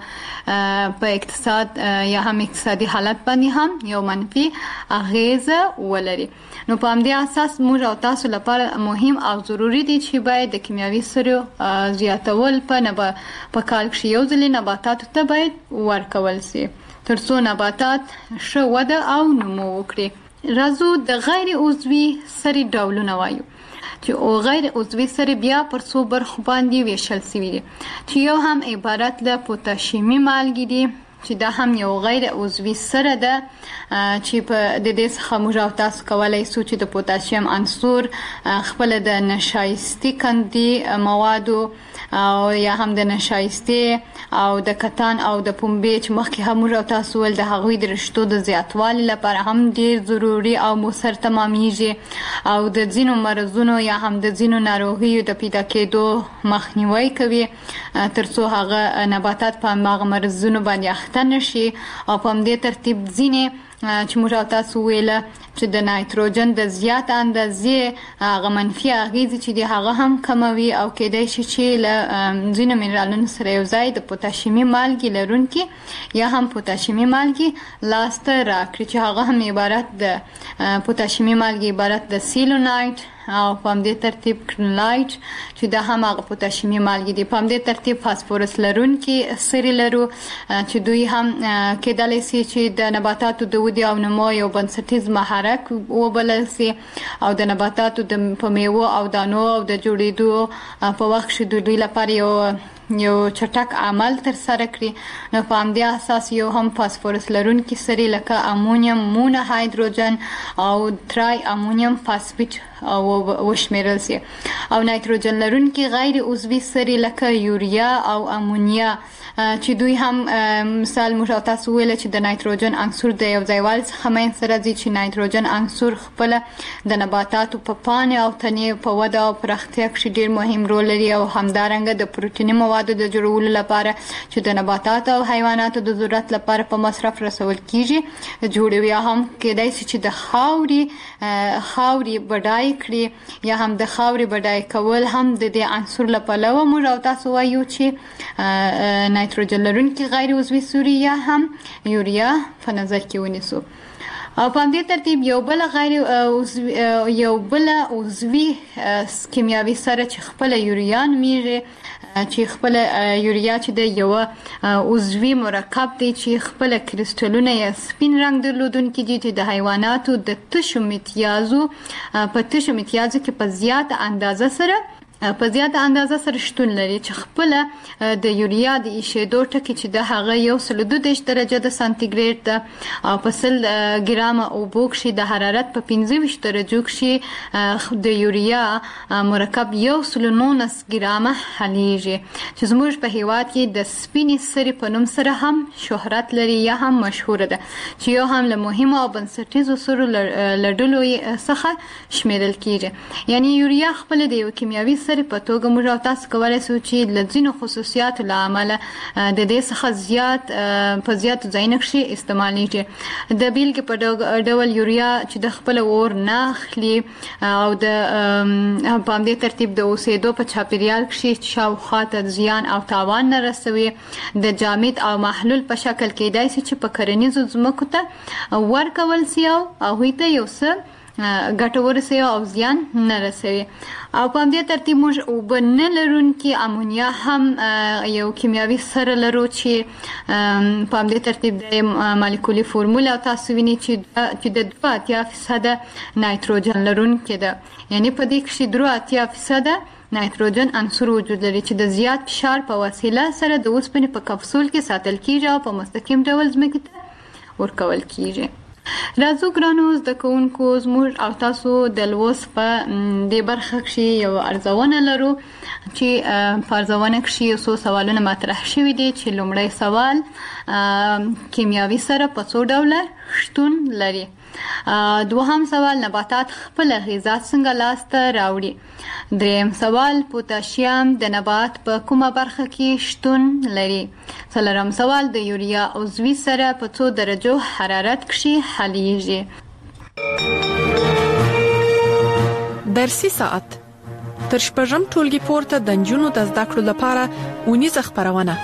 په اقتصاد یا هم اقتصادي حالت باندې هم یو منفي اغیزه ولري. نو په همدې اساس موږ او تاسو لپاره مهم او ضروري دي چې باید د کیمیاوي سرو زیاتول په په کال کښې یو ځلې نباتاتو ته باید ورکول شي تر څو نباتات ښه وده او نمو وکړي. راځو د غیر عضوي سرې ډولونه وایو چې غیر عضوي سرې بیا پر څو برخو باندې ویشل شوي دي چې یو هم عبارت له پوتاشیمي مالګې دي چې دا هم یو غیر عضوي سره ده چې په د دې څخه موږ او تاسو کولی شو چې د پوتاشیم عنصر خپله د نشایستې کندي موادو او یا هم د نشایستې او د کتان او د پنبې چې مخکې هم موږ او تاسو ویل د هغوی د رشتو د زیاتوالي لپاره هم ډېر ضروري او مؤثر تمامیږي او د ځینو مرضونو یا هم د ځینو ناروغیو د پیدا کېدو مخنیوی کوي تر څو هغه نباتات په هماغه مرضونو باندې اخته نشي. او په همدې ترتیب ځینې چې موږ او تاسو ویله چې د نایتروجن د زیات اندازې هغه منفي اغیزې چې دي هغه هم کموي او کیدای شي چې له ځینو منرالونو سره یو ځای د پوتاشیمي مالګې لرونکي یا هم پوتاشیمي مالګې لاسته راکړي چې هغه هم عبارت د پوتاشیمي مالګې عبارت د سیلونایټ او په همدې ترتیب کرنلایټ چې دا هم هغه پوتاشیمي مالګې دي. په همدې ترتیب فاسفورس لرونکي سرې لرو چې دوی هم کیدلی شي چې د نباتاتو د ودې او نمو یو بنسټیز محرک وبلل شي او د نباتاتو د په میوو او دانو او د جوړېدو په وخت کې د دوی لپاره یو یو چټک عمل تر سره کړي. نو په همدې اساس یو هم فاسفورس لرونکي سرې لکه امونیم مونه هایدروجن او ترای امونیم فاسفیټ وشمیرل شي او نایتروجن لرونکي غیر عضوي سرې لکه یوریا او امونیا چې دوی هم مثال موږ او تاسو ویل چې د نایتروجن عنصر د یو ځایوالي څخه منځته راځي چې نایتروجن عنصر خپله د نباتاتو په پاڼې او تنې په وده او پراختیا کښې ډېر مهم رول لري او همدارنګه د پروټیني موادو د جوړولو لپاره چې د نباتاتو او حیواناتو د ضرورت لپاره په مصرف رسول کیږي جوړوي. یا هم کیدای شي چې د خاورې خاورې بډای کړي یا هم د خاورې بډای کول هم د دې عنصر له پلوه موږ او تاسو وایو چې نایتروجن لرونکي غیر عضوي سرې یا هم یوریا په نظر کې ونیسو. او په همدې ترتیب یو بل غیر یو بل عضوي کیمیاوي سره چې خپله یوریا نومیږي چې خپله یوریا چې د یوه عضوي مرکب دی چې خپله کریسټلونه یې سپین رنګ درلودونکي دي چې د حیواناتو د تشو متیازو په تشو متیازو کې په زیاته اندازه سره په زیاته اندازه سره شتون لري چې خپل د یوریا د ایشېدو ټکي چې د هغه یو سل دوه دېرش درجه د سانتیګریډ ده او په سل ګرامه اوبو کښې د حرارت په پنځه ویشت درجو کښې د یوریا مرکب یو سل نولس ګرامه حلیږي چې زموږ په هیواد کې د سپینې سرې په نوم سره هم شهرت لري یا هم مشهوره ده چې یو هم له مهمو او بنسټیزو سرو له ډلو څخه شمیرل کیږي. یعنی یوریا خپل د یو کیمیاوي سرې په توګه موږ او تاسو کولی شو چې له ځینو خصوصیاتو له امله د دې څخه زیات په زیاتو ځایونو کښې استعمالیږي. د بیلګې په ډول یوریا چې د خپله اور نه اخلي او د په همدې ترتیب د اوسېدو په چاپېریال کښې شاوخوا ته زیان او تاوان نه رسوي، د جامد او محلول په شکل کېدای شي چې په کرنیزو ځمکو ته ورکول سي او هغوی ته یو څه ګټه ورسوي او زیان نه رسوي. او په همدې ترتیب موږ اوبه نه لرونکي امونیا هم یو کیمیاوي سره لرو چې په همدې ترتیب د مالیکولي فورمول او تاسو وینئ چې د دوه اتیا فیصده نایتروجن لرونکې ده. یعنې په دې کښې درې اتیا فیصده نایتروجن عنصر وجود لري چې د زیات فشار په وسیله سره د اوسپنې په کپسول کې ساتل کیږي او په مستقیم ډول ځمکې ته ورکول کیږي. راځو ګرانو زده کوونکو، زموږ او تاسو د لوست په دې برخه کښې یو ارزونه لرو چې په ارزونه کښې یو څو سوالونه مطرح شوي دي چې لومړی سوال کیمیاوي سره په څو ډوله شتون لري. دوهم سوال نباتات خپل غذا څنګه لاسته راوړي. دریم سوال پوتاشیم د نبات په کومه برخه کې شتون لري. څلورم سوال د یوریا عضوي سره په څو درجو حرارت کښې حلیږي. درسي ساعت تر شپږم ټولګي پورته د نجونو د زده کړو لپاره اونیزه خپرونه.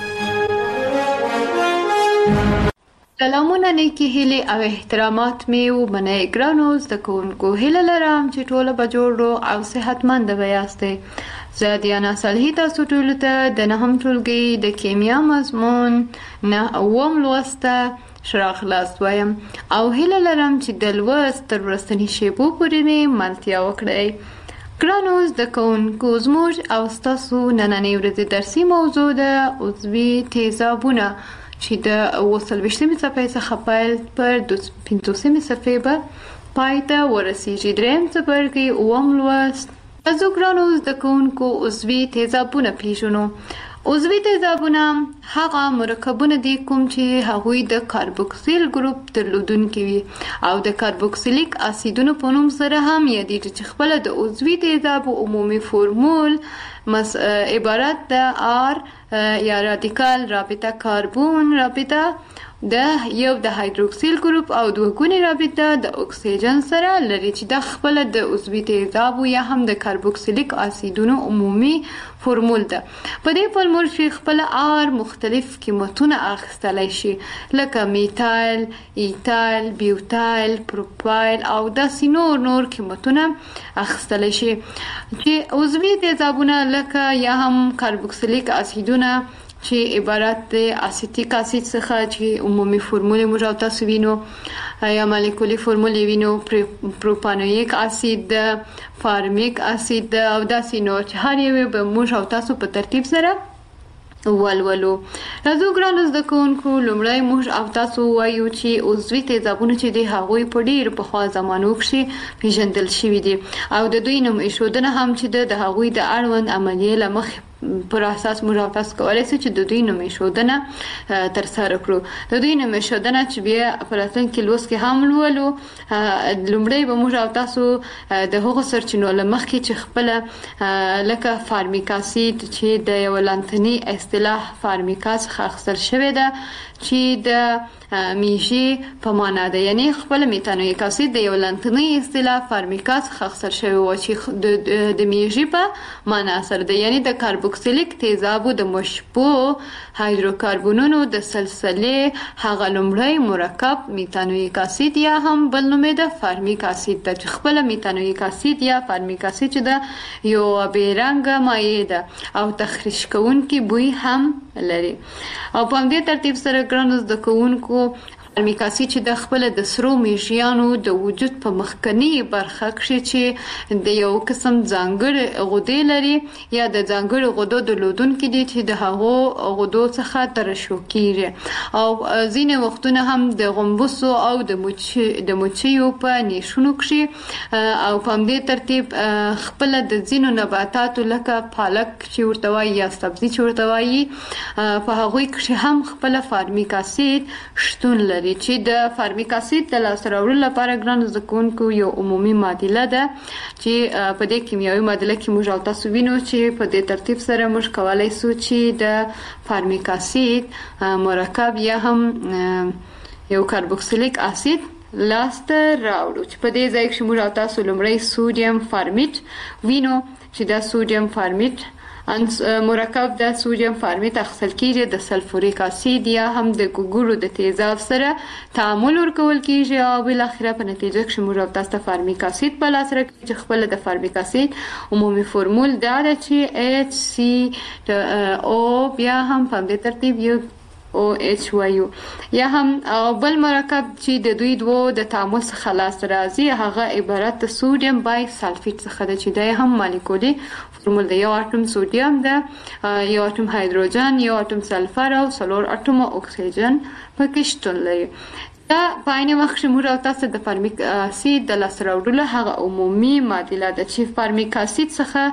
سلامونه، نیکې هیلې او احترامات مې ومنئ. ګرانو زده کوونکو، هیله لرم چې ټوله به جوړ او صحتمنده به یاستئ. زه دیانا صالحي تاسو ټولو ته د نهم ټولګي د کیمیا مضمون نه اووم لوست ته ښه راغلاست وایم او هیله لرم چې د لوست تر وروستني شیبو پورې مې ملتیا وکړئ. ګرانو زده کوونکو، زموږ او ستاسو نننۍ ورځې درسي موضوع ده عضوي تیزابونه چې د اووه څلوېښتمې صفحې څخه پیل پر پنځوسمې صفحې به پای ته ورسیږي. دریم څپرکی اووم لوست. راځو ګرانو زده کوونکو عضوي تیزابونه پېژنو. عضوي تیزابونه هغه مرکبونه دي کوم چې هغوی د کاربوکسیل ګروپ درلودونکي وي او د کاربوکسیلیک اسیدونو په نوم سره هم یادېږي چې خپله د عضوي تیزابو عمومي فورمول عبارت د آر یا رادیکال رابطه کاربون رابطه د یو د هایدروکسیل ګروپ او دوه ګونې رابطه د اکسیجن سره لري چې دا خپله د عضوي تیزابو یا هم د کاربوکسیلیک اسیدونو عمومي فورمول ده. په دې فورمول کې خپله آر مختلف قیمتونه اخیستلی شي لکه میتایل، ایتایل، بیوتایل، پروپایل او داسې نور نور قیمتونه اخیستلی شي چې عضوي تیزابونه لکه یا هم کاربوکسیلیک اسیدونه چې عبارت د اسیتیک اسید څخه چې عمومي فورمول موږ او تاسو وینو یا مالیکولي فورمول وینو، پروپانویک اسید، فارمیک اسید او داسې نور چې هر یو به موږ او تاسو په ترتیب سره ولولو. راځو ګرانو زده کوونکو، لومړی موږ او تاسو ووایو چې عضوي تیزابونه چې دي هغوی په ډېرو پخوا زمانو کښې پېژندل شوي دي او د دوی نوم ایښودنه هم چې د هغوی د اړوند عملیې له مخې پر اساس موږ او تاسو کولی شو چې د دوی نوم ایښودنه ترسره کړو. د دوی نوم ایښودنه چې بیا په راتلونکي لوست کې هم لولو. لومړی به موږ او تاسو د هغو سرچینو له مخکې چې خپله لکه فارمیک اسید چې د یوه لاندنۍ اصطلاح فارمیکا څخه اخیستل شوې ده چې د میژې په معنا ده، یعنی خپل میتانویک اسید د یو لاندنۍ اصطلاح فارمیکا څخه اخیستل شوی و چې د میژې په معنا سره ده، یعنی د کاربوکسیلیک تیزابو د مشبوع هایدروکاربونونو د سلسلې هغه لومړی مرکب میتانویک اسید یا هم بل نوم یې د فارمیک اسید ده چې خپله میتانویک اسید یا فارمیک اسید چې ده یو بې رنګه مایع ده او تخریش کوونکي بوی هم لري. او په همدې ترتیب سره ګرانو زده کوونکو فارمیک اسید چې د خپل د سرو میږیانو د وجود په مخکنی برخه کې چې د یو قسم ځانګړي غدې لري یا د ځانګړي غدو درلودونکي دي چې د هغو غدو څخه ترشح کیږي او ځینې وختونه هم د غومبسو او د مچ د مچیو په نیشونو کې او په دې ترتیب خپل د ځینو نباتاتو لکه پالک چې ورته وایي یا سبزي چې ورته وایي په هغوی کې هم خپل فارمیک اسید شتون لري چې د فارمیک اسید د لاسته راوړلو لپاره ګران زده کوونکو یو عمومي معادله ده چې په دې کیمیاوي معادله کې موږ او تاسو وینو چې په دې ترتیب سره موږ کولای شو چې د فارمیک اسید مرکب یا هم یو کاربوکسیلیک اسید لاسته راوړو چې په دې ځای کې موږ او تاسو لومړی سودیم فارمیت وینو چې دا سودیم فارمیت ان مرکب د سودیم فارمیت اخیستل کیږي د سلفوریک اسید یا هم د ګوګړو د تیزاب سره تعامل ورکول کیږي او بل اخره په نتیجه کې موږ او تاسو فارمیک اسید په لاس راکړي چې خپل د فارمیک اسید عمومي فرمول دا ده چې اچ سی او بیا هم په دې ترتیب یو او اچ وایو یا هم بل مرکب چې د دوی دوه د تعامل څخه لاس راځي هغه عبارت د سودیم بای سلفیت څخه ده چې د هم مالیکولي فرمول د یو اټوم سودیم ده یو اټوم هایدروجن یو اټوم سلفر او څلور اټوم اکسیجن پکې شتون لري دا په عین وخت کې موږ او تاسو د فارمیک اسید د لاسته راوړلو هغه عمومي معادله ده چې فارمیک اسید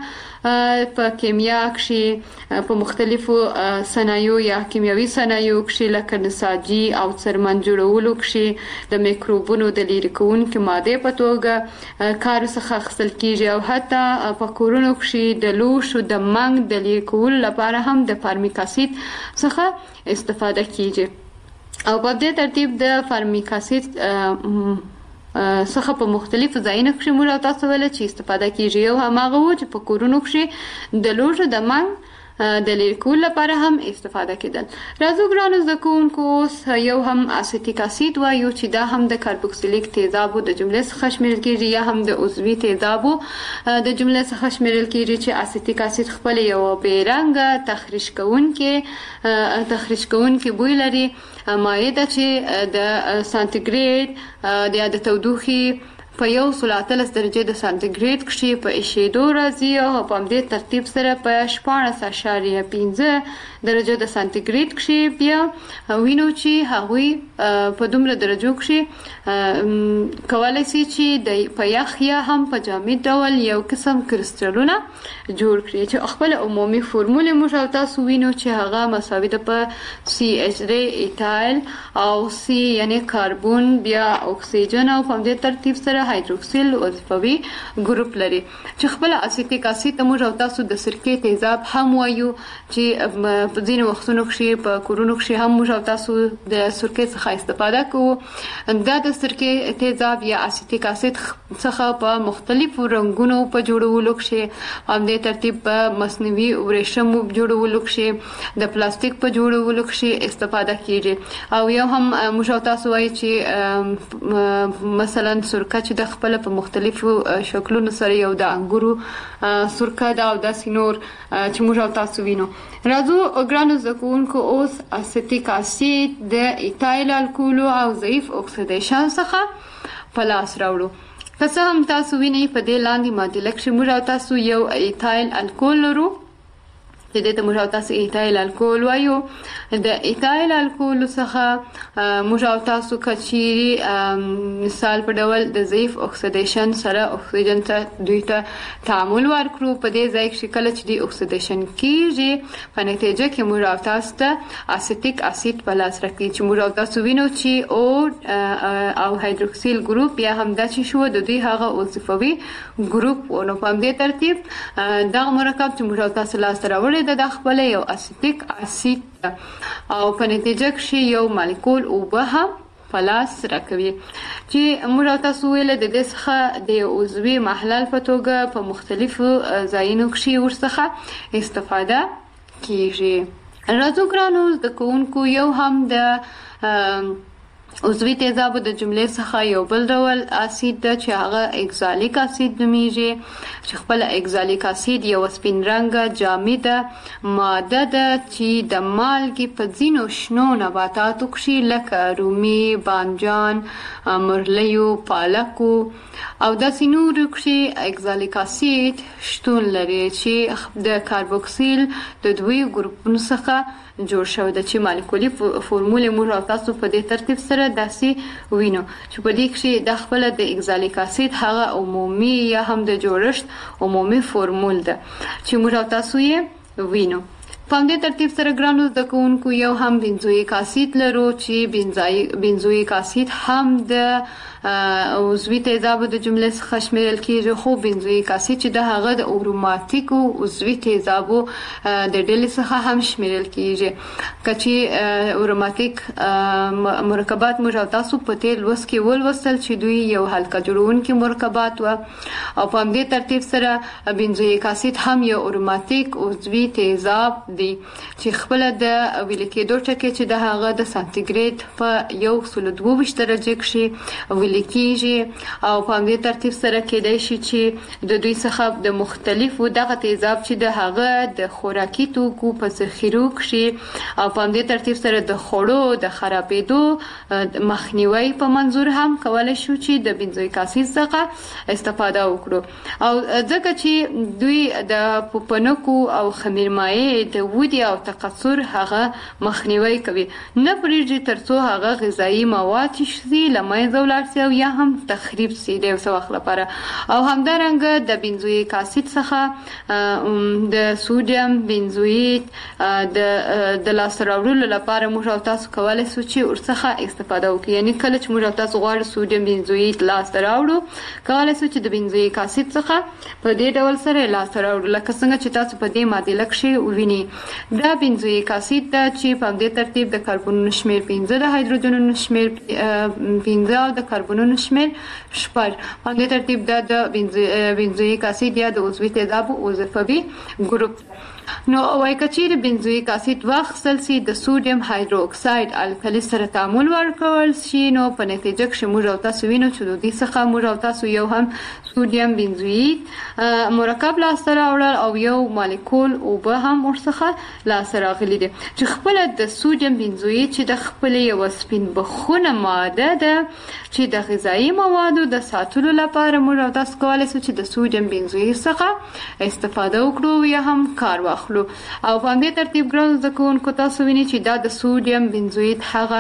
څخه په کیمیا کې په مختلفو صنایعو یا کیمیاوي صنایعو کې لکه نساجي او څرمن جوړولو کې د میکروبونو د لرې کوونکو ماده په توګه کار څخه اخیستل کیږي او حتی په کورونو کې د لوښو د منګ د لرې کولو لپاره هم د فارمیک اسید څخه استفاده کیږي او په دې ترتیب د فارمیک اسید څخه په مختلفو ځایونو کې موږ تاسو ول چې استفاده کیږي او هغه و چې په کورونو کې د لوښو د منګ د لیکول لپاره هم استفاده کېدل. راځو ګرانو زده کوونکو اوس یو هم اسیتیک اسید وایو چې دا هم د کاربوکسیلیک تیزابو د جملې څخه شمیرل کېږي یا هم د عضوي تیزابو د جملې څخه شمیرل کېږي چې اسیتیک اسید خپل یو بې رنګه تخریش کوونکې تخریش کوونکې بوی لري مایع ده چې د سانتیګریډ د د تودوخې په یو سل اتلس درجه د سانتیګریډ کې په ایشېدو راځي او په دې ترتیب سره په شپاړس اعشاریه پنځه درجه د سانتیګریډ کې بیا وینو چې هغوی په دومره درجو کې کولای شي چې د په یخ یا هم په جامد ډول یو قسم کرسټلونه جوړ کړي چې خپل عمومي فرمول موږ او تاسو وینو چې هغه مساوي ده په سی ایچ دی ایتایل او سی یعنی کاربون بیا اکسیجن او په دې ترتیب سره هایدروکسیل وظیفوي ګروپ لري چې خپل اسیتیک اسید موږ او تاسو د سرکې تیزاب هم وایو چې په ځینې وختونو کې په کورونو کې هم موږ او تاسو د سرکې څخه استفاده کوو دا د سرکې تیزاب یا اسیتیک اسید څخه په مختلفو رنگونو په جوړولو کې هم د ترتیب په مصنوعي ورېښمو جوړولو کې د پلاستیک په جوړولو کې استفاده کیږي او یو هم موږ او تاسو وایي چې مثلا سرکه چې د خپل په مختلفو شکلونو سره یو د انګورو سرکه دا او د سینور چې موږ او تاسو وینو. راځو ګرانو زده کوونکو اوس اسیتیک اسید د ایتایل الکول او ضعیف اکسیدیشن څخه په لاس راوړو. که څه هم تاسو وینئ په دې لاندې معادله کې موږ او تاسو یو ایتایل الکول لرو چې د موږ او تاسو ایتایل الکول وایو. د ایتایل الکول څخه موږ او تاسو کچيري مثال په ډول د ضعیف اکسیدیشن سره اکسیجن ته دوی ته تعامل ورکړو په دې ځای کې کله چې د اکسیدیشن کیږي په نتیجه کې موږ او تاسو ته اسیتیک اسید په لاس راکړي چې موږ او تاسو وینو چې او او هایدروکسیل ګروپ یا هم د چې شو د دوی هغه وظیفوي ګروپ ونه په دې ترتیب دا مرکب چې موږ او تاسو لاس راوړي د خپل یو اسیتیک اسید او په نتیجه کې یو مالیکول او به هم پلاس راکوي چې موږ تاسو ویل د دې څخه د عضوي محلل په توګه په مختلفو ځایونو کې ورڅخه استفاده کیږي. راځو ګرانو د کوونکو یو هم د عضوي تیزابو د جملې څخه یو بل ډول اسید ده چې هغه اکزالیک اسید نومیږي، چې خپل اکزالیک اسید یو سپین رنګه جامده ماده ده چې د مالګې په ځینو شنو نباتاتو کې لکه رومي، بانجان، مرلیو، پالکو او داسې نورو کې اکزالیک اسید شتون لري چې د کاربوکسیل د دوی ګروپونو څخه جوړ شوی ده، چې مالیکولي فورمول موږ او تاسو په دې ترتیب سره داسې وینو چې په دې کې د خپل د اکزالیک اسید هغه عمومي یا هم د جوړښت عمومي فورمول ده چې موږ او تاسو یې وینو. په دې ترتیب سره ګرانو زده کوونکو یو هم بنزویک اسید لرو چې بنزویک اسید هم د عضوي تیزابو د جملې څخه شمیرل کیږي، خو بنزویک اسید چې د هغه د اروماتیکو عضوي تیزابو د ډلې څخه هم شمیرل کیږي. کچې اروماتیک مرکبات موږ او تاسو په تیر لوست کې ولوستل چې دوی یو حلقه جوړونکي مرکبات و، او په دې ترتیب سره بنزویک اسید هم یو اروماتیک عضوي تیزاب دی چې خپل د ویل کېدو ټکي چې د هغه د سانتیګریډ په یو سل دوه ویشت درجه کې ویل کېږي، او په دې ترتیب سره کېدای شي چې د دوی څخه د مختلفو دغه تیزاب چې د هغه د خوراکي توکو په ذخیرو کې او په دې ترتیب سره د خوړو د خرابېدو مخنیوي په منظور هم کولای شو چې د بنزویک اسید څخه استفاده وکړو. او ځکه چې دوی د پوپنکو او خمیرمایع د ودې او تکثر هغه مخنیوي کوي، نه پرېږدي ترڅو هغه غذایی مواد شي لمنځه ولاړ شي او یا هم تخریب شي د یو څه وخت لپاره. او همدارنګه د بنزویک اسید څخه د سودیم بنزویت د د لاسته راوړلو لپاره موږ او تاسو کولای شو چې ورڅخه استفاده وکړو. یعنی کله چې موږ او تاسو غواړو سودیم بنزویت لاسته راوړو، کولای شو چې د بنزویک اسید څخه په دې ډول سره لاسته راوړو، لکه څنګه چې تاسو په دې معادله کې وینئ. دا بنزویک اسید ده چې په دې ترتیب د کاربونونو شمیر پنځه، د هایدروجنونو شمیر پنځه او د کاربونونو شمیر شپږ. په دې ترتیب دا د بنزویک اسید یا د عضوي تیزابو وظیفوي ګروپ. نو وای کچیر بنزویک اسید واخیستل سي د سودیم هایدروکساید الکلی سره تعامل ورکول شي، نو په نتیجه کې موږ او تاسو وینو چې د دې څخه موږ او تاسو یو هم سودیم بنزویت مرکب لاسته راوړل او یو مالیکول او به هم ورڅخه لاسته راغلی دی چې خپل د سودیم بنزویت چې د خپل یو سپین بخونه ماده ده چې د غذایی موادو د ساتلو لپاره موږ او تاسو کولای شو چې د سودیم بنزویت څخه استفاده وکړو یا هم کار واخلو. او په دې ترتیب ګران زده کوونکو تاسو وینئ چې دا د سودیم بنزویت هغه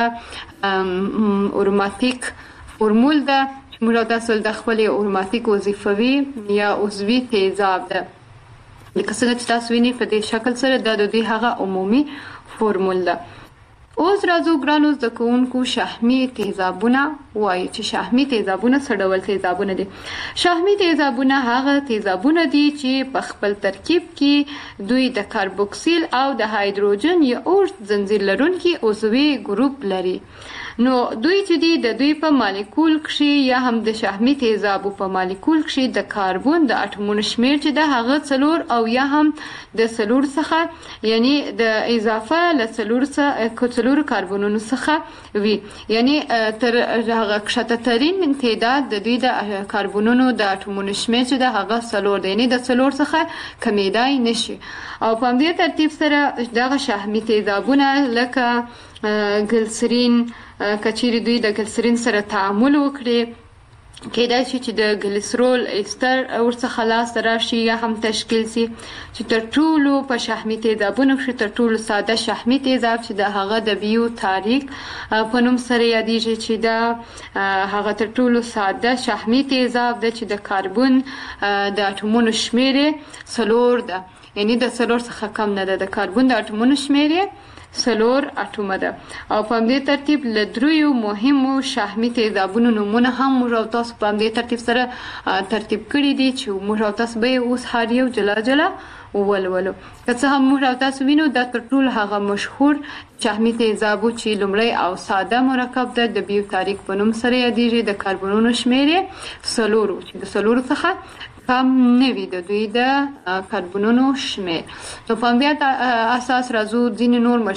اروماتیک فورمول ده موږ او تاسو د خپل اروماتیک وظیفوي یا عضوي تیزاب ده، لکه څنګه چې تاسو وینئ په دې شکل سره دا د دې هغه عمومي فورمول ده. اوس راځو ګرانو زده کوونکو شحمي تیزابونه وایي چې شحمي تیزابونه څه ډول تیزابونه دي. شحمي تیزابونه هغه تیزابونه دي چې په خپل ترکیب کې دوی د کاربوکسیل او د هایدروجن یا اوږد زنځیر لرونکي عضوي ګروپ لري. نو دوی چې دي د دوی په مالیکول کې یا هم د شحمي تیزابو په مالیکول کې د کاربن د اټومونو شمیر چې د هغه څلور او یا هم د څلور څخه یعنی د اضافه ل څلور څخه څلور کاربنونو څخه وي، یعنی تر هغه کښته ترين تعداد د دوی د کاربنونو د اټومونو شمیر چې د هغه څلور دی، یعنی د څلور څخه کمیدای نشي. او په دې ترتیب سره دغه شحمي تیزابونه لکه ګلسرین کچيري دوی د ګلسرین سره تعامل وکړي، کېدای شي چې د ګلیسرول استر ورڅخه لاسته راشي یا هم تشکیل شي، چې تر ټولو په شحمي تیزابونو کې تر ټولو ساده شحمي تیزاب چې د هغه د بیو تاریک په نوم سره یادېږي چې دا هغه تر ټولو ساده شحمي تیزاب ده چې د کاربن د اټومونو شمیر څلور ده، یعنی د څلور څخه کم نه ده، د کاربن د اټومونو شمیر څلور اټومه ده. او په دې ترتیب له دریو مهمو شحمي تیزابونو نومونه هم موږ او تاسو په دې ترتیب سره ترتیب کړی دي چې موږ او تاسو به اوس هر یو جلا جلا ولولو. که څه هم موږ او تاسو وینو دا تر ټولو هغه مشهور شحمي تیزابو چې لومړی او ساده مرکب ده د بیو تاریک په نوم سره یادېږي، د کاربنونو شمیر څلور چې د څلور څخه کم نه وي د دوی د کاربنونو شمیر. نو په دې اساس راځو ځینې نور مشهور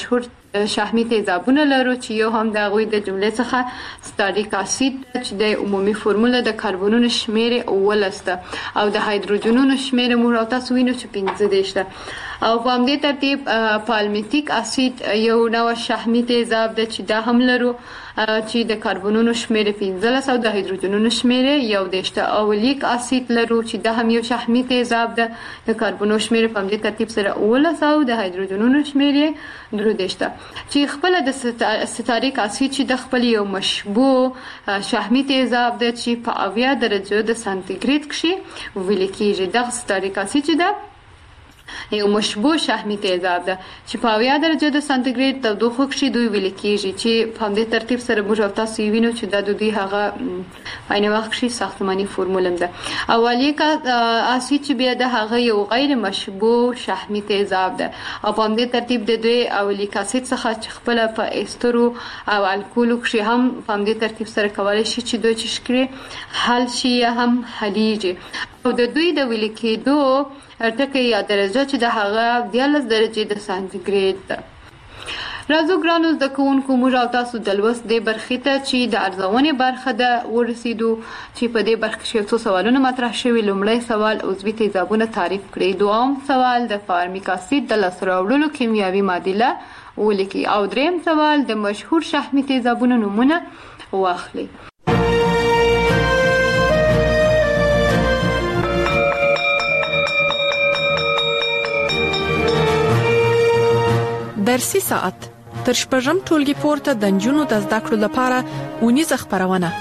شحمي تیزابونه لرو چې یو هم د غوي د جملې څخه ستاریک اسید چې د عمومي فرموله د کاربونونو شمیر ولسته او د هایدروجنونو شمیر موږ او تاسو وینو چې پنځه دیشته او په همدې ترتیب پالمیتیک اسید یو نوع شحمي تیزاب ده چې دا هم لرو چې د کاربونونو شمیر پنځلس او د هایدروجنونو شمیر یو دیشته او لیک اسید لرو چې دا هم یو شحمي تیزاب ده د کاربونونو شمیر په همدې ترتیب سره ولس او د هایدروجنونو شمیر درو دیشته چې خپل د ستاریک اسید چې د خپل یو مشبوع شحمي تیزاب ده چې په اویا درجه د سانتیګریډ کې ویل کېږي د ستاریک اسید چې ده یو مشبوع شحمي تیزاب ده چې په اویا درجه د سانتیګریډ تودوخه کې دوی ویل کېږي چې په همدې ترتیب سره موږ او تاسو وینو چې د دوی هغه عین وخت کې ساختماني فرموله ده. اولیک اسید چې بیا د هغه یو غیر مشبوع شحمي تیزاب ده او په همدې ترتیب د دوی اولیک اسید څخه چې خپل په استرو او الکولو کې هم په همدې ترتیب سره کولای شي چې دوی چې شکرې حل شي هم حلیږي او د دوی د ویل کېدو ارتکه یا درجه چې د هغه دیارلس درجه د سانتیګریډ ده. راځو ګرانو زده کوونکو موږ او تاسو د لوست دې برخې ته چې د ارزونې برخه ده ورسېدو چې په دې برخه کې څو سوالونه مطرح شوي. لومړی سوال عضوي تیزابونه تعریف کړئ. دوم سوال د فارمیک اسید د لاسته راوړلو کیمیاوي معادله ولیکئ او دریم سوال د مشهور شحمي تیزابونو نومونه واخلئ. درسي ساعت تر شپږم ټولګي پورته د نجونو د زده کړو لپاره ونیزه خبرونه.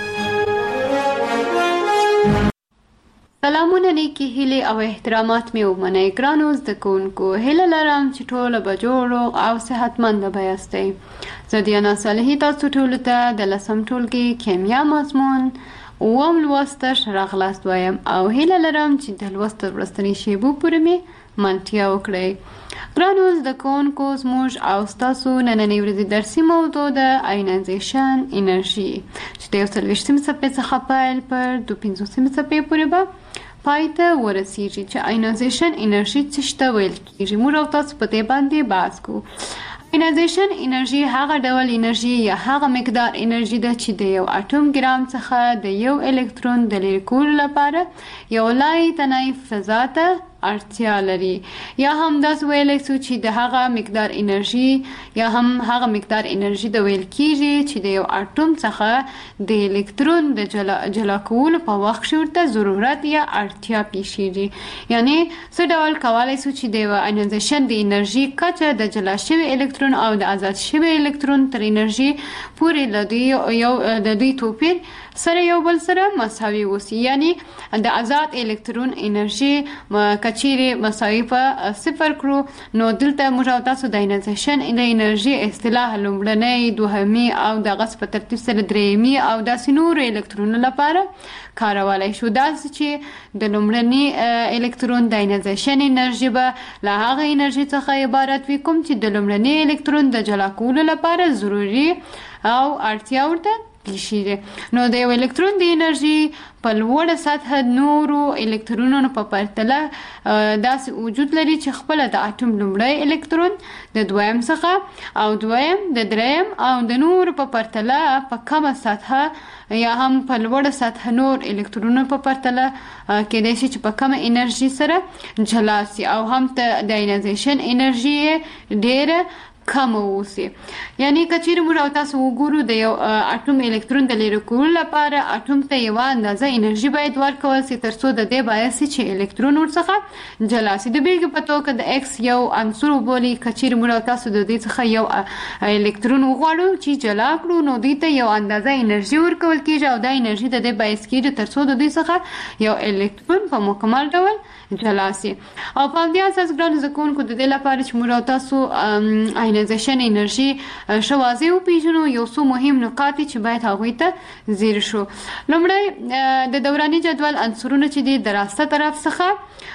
سلامونه نیکی هیله او احترامات مې ومنئ ګرانو زده کوونکو. هیله لرم چې ټول به جوړ او صحتمند به یاستئ. زه دیانا صالحي تاسو ټول ته د لسم ټولګي کیمیا مضمون اووم لوست راغلاست وایم او هیله لرم چې د لوست ورستنی شیبو پورې مې منتیا وکړئ. ګرانو زده کوونکو زموږ او ستاسو نننۍ ورځې درسي موضوع د آینایزیشن انرژي چې د یو څلوېښتمې څپرکې څخه پیل پر دوه پنځوسمې څپرکې پورې به پای ته ورسیږي چې آینایزیشن انرژي څه ته ویل کېږي. موږ او تاسو په دې باندې بحث کوو. آینایزیشن انرژي هغه ډول انرژي یا هغه مقدار انرژي ده چې د یو اټوم ګرام څخه د یو الکترون د لرې کولو لپاره یو لای تنای فضا ته اړتیا لري یا هم داس ویلای سو چې د هغه مقدار انرژي یا هم هغه مقدار انرژي د ویل کېږي چې د یو اټوم څخه د الکترون د جلا جلا کولو په وخت ورته ضرورت یا اړتیا پیښیږي. یعنی څه ډول کولای سو چې د آینایزیشن د انرژي کچه د جلا شوی الکترون او د آزاد شوی الکترون تر انرژي پورې لدی یو د دوی توپیر سره یو بل سره مساوي وسی. یعنی د آزاد الکترون انرژي کچيري مساوي په صفر کړو نو دلته موږ او تاسو د آینایزیشن د انرژي اصطلاح لومړنۍ دوهمي او د غص په ترتیب سره درېمي او داسې نور الکترونونو لپاره کارولای شو. داسې چې د لومړني الکترون د آینایزیشن انرژي به له هغه انرژي څخه عبارت وي کوم چې د لومړني الکترون د جلا کولو لپاره ضروري او اړتیا ورته پیښیږي. نو د یو الکترون د انرژي په لوړه سطح نورو الکترونونو په پرتله داسې وجود لري چې خپل د اټوم لومړی الکترون د دویم څخه او دویم د دریم او د نورو په پرتله په کمه سطح یا هم په لوړه سطح نور الکترونونو په پرتله کېدای شي چې په کمه انرژي سره جلا سي او هم د آینایزیشن انرژي ډېره کم اوسي. یعنی کچیر موږ او تاسو وګورو د یو اټوم الکترون د لرې کولو لپاره اټوم ته یو اندازه انرژي باید ورکول شي ترڅو د دې باعث چې الکترون ورڅخه جلا شي. د بیلګې په توګه د ایکس یو عنصر وبولي. کچیر موږ او تاسو د دې څخه یو الکترون وغواړو چې جلا کړو نو دوی ته یو اندازه انرژي ورکول کیږي او دا انرژي د دې باعث کیږي ترڅو د دې څخه یو الکترون په مکمل ډول جلا شي. او په دې اساس ګرانو زده کوونکو د دې لپاره چې موږ او تاسو آینایزیشن انرژي شوازی او پیژنو یو څو مهم نکات چې باید هغوی ته ځیر شو. لومړی د دوراني جدول عنصرونه چې د دراسته طرف څخه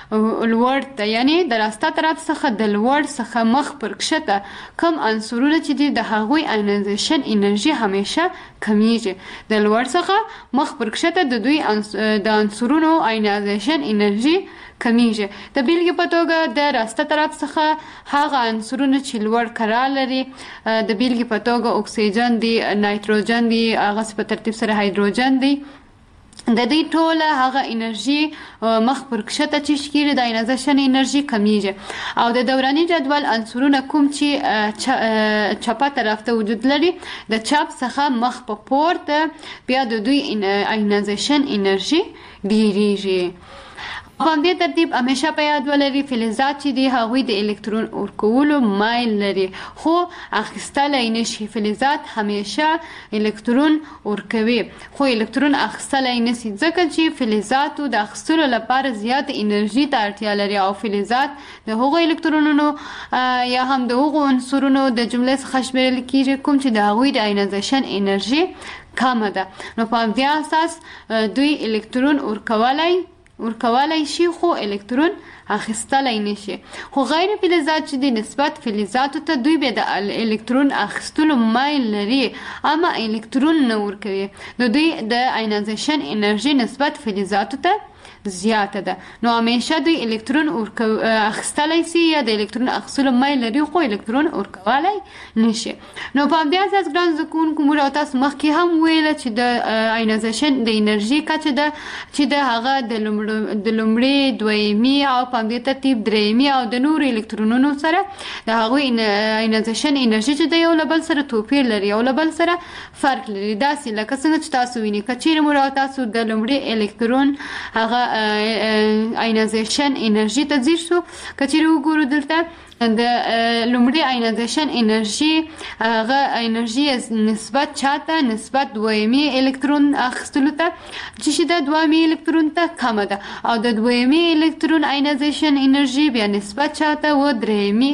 لوړ ته یعنی دراسته طرف څخه د لوړ څخه مخ پر کښته کم عنصرونه چې د هغوی آینایزیشن انرژي همیشه کمیږي. د لوړ څخه مخ پر کښته د دوی د عنصرونو آینایزیشن انرژي کمیږي. د بیلګې په توګه د راسته طرف څخه هغه عنصرونه چې لوړ کره لري، د بیلګې په توګه اکسیجن دی، نایتروجن دی، هغه په ترتیب سره هایدروجن دی، د دې ټوله هغه انرژي مخ پر کښته چې کېږي د آینازیشن انرژي کمیږي. او د دوراني جدول عنصرونه کوم چې چپه طرف ته وجود لري، د چپ څخه مخ په پورته بیا د دوی آینازیشن انرژي ډیریږي. په همدې ترتیب همیشه په یاد ولري فلزات چې دي هغوی د الکترون ورکولو مایل لري، خو اخیستلی نشي. فلزات همیشه الکترون ورکوي خو الکترون اخیستلی نشي، ځکه چې فلزاتو د اخیستلو لپاره زیات انرژي ته اړتیا لري او فلزات د هغو الکترونونو یا هم د هغو عنصرونو د جملې څخه شمیرل کیږي کوم چې د هغوی د آینازیشن انرژي کمه ده. نو په همدې اساس دوی الکترون ورکولی ورکولی شي خو الکترون اخیستلی نشي. خو غیر فلزات چې د نسبت فلزاتو ته دوی به د الکترون اخیستلو مایل لري اما الکترون نه ورکوي، نو دوی د آینازیشن انرژي نسبت فلزاتو ته زیاته ده. نو همیشه دوی الکترون اخیستلی سي یا د الکترون اخیستلو مایل لري خو الکترون ورکولی نشي. نو په همدې اساس ګران زده کوونکو موږ او تاسو مخکې هم ویله چې د آینازیشن د انرژي کچه ده چې د هغه د لومړي، دویمي او په همدې ترتیب درېیمي او د نورو الکترونونو سره د هغوی آینازیشن انرژي چې د یو له بل سره توپیر لري، یو له بل سره فرق لري. داسې لکه څنګه چې تاسو وینئ که چیرې موږ او تاسو د لومړي الکترون هغه آینازیشن انرژي ته ځیر شو، که چیرې وګورو دلته د لومړي آینازیشن انرژي هغه انرژي نسبت چاته نسبت دویمي الکترون اخیستلو ته چې د دویمي الکترون ته کمه ده، او د دویمي الکترون آینازیشن انرژي بیا نسبت چاته و درېیمي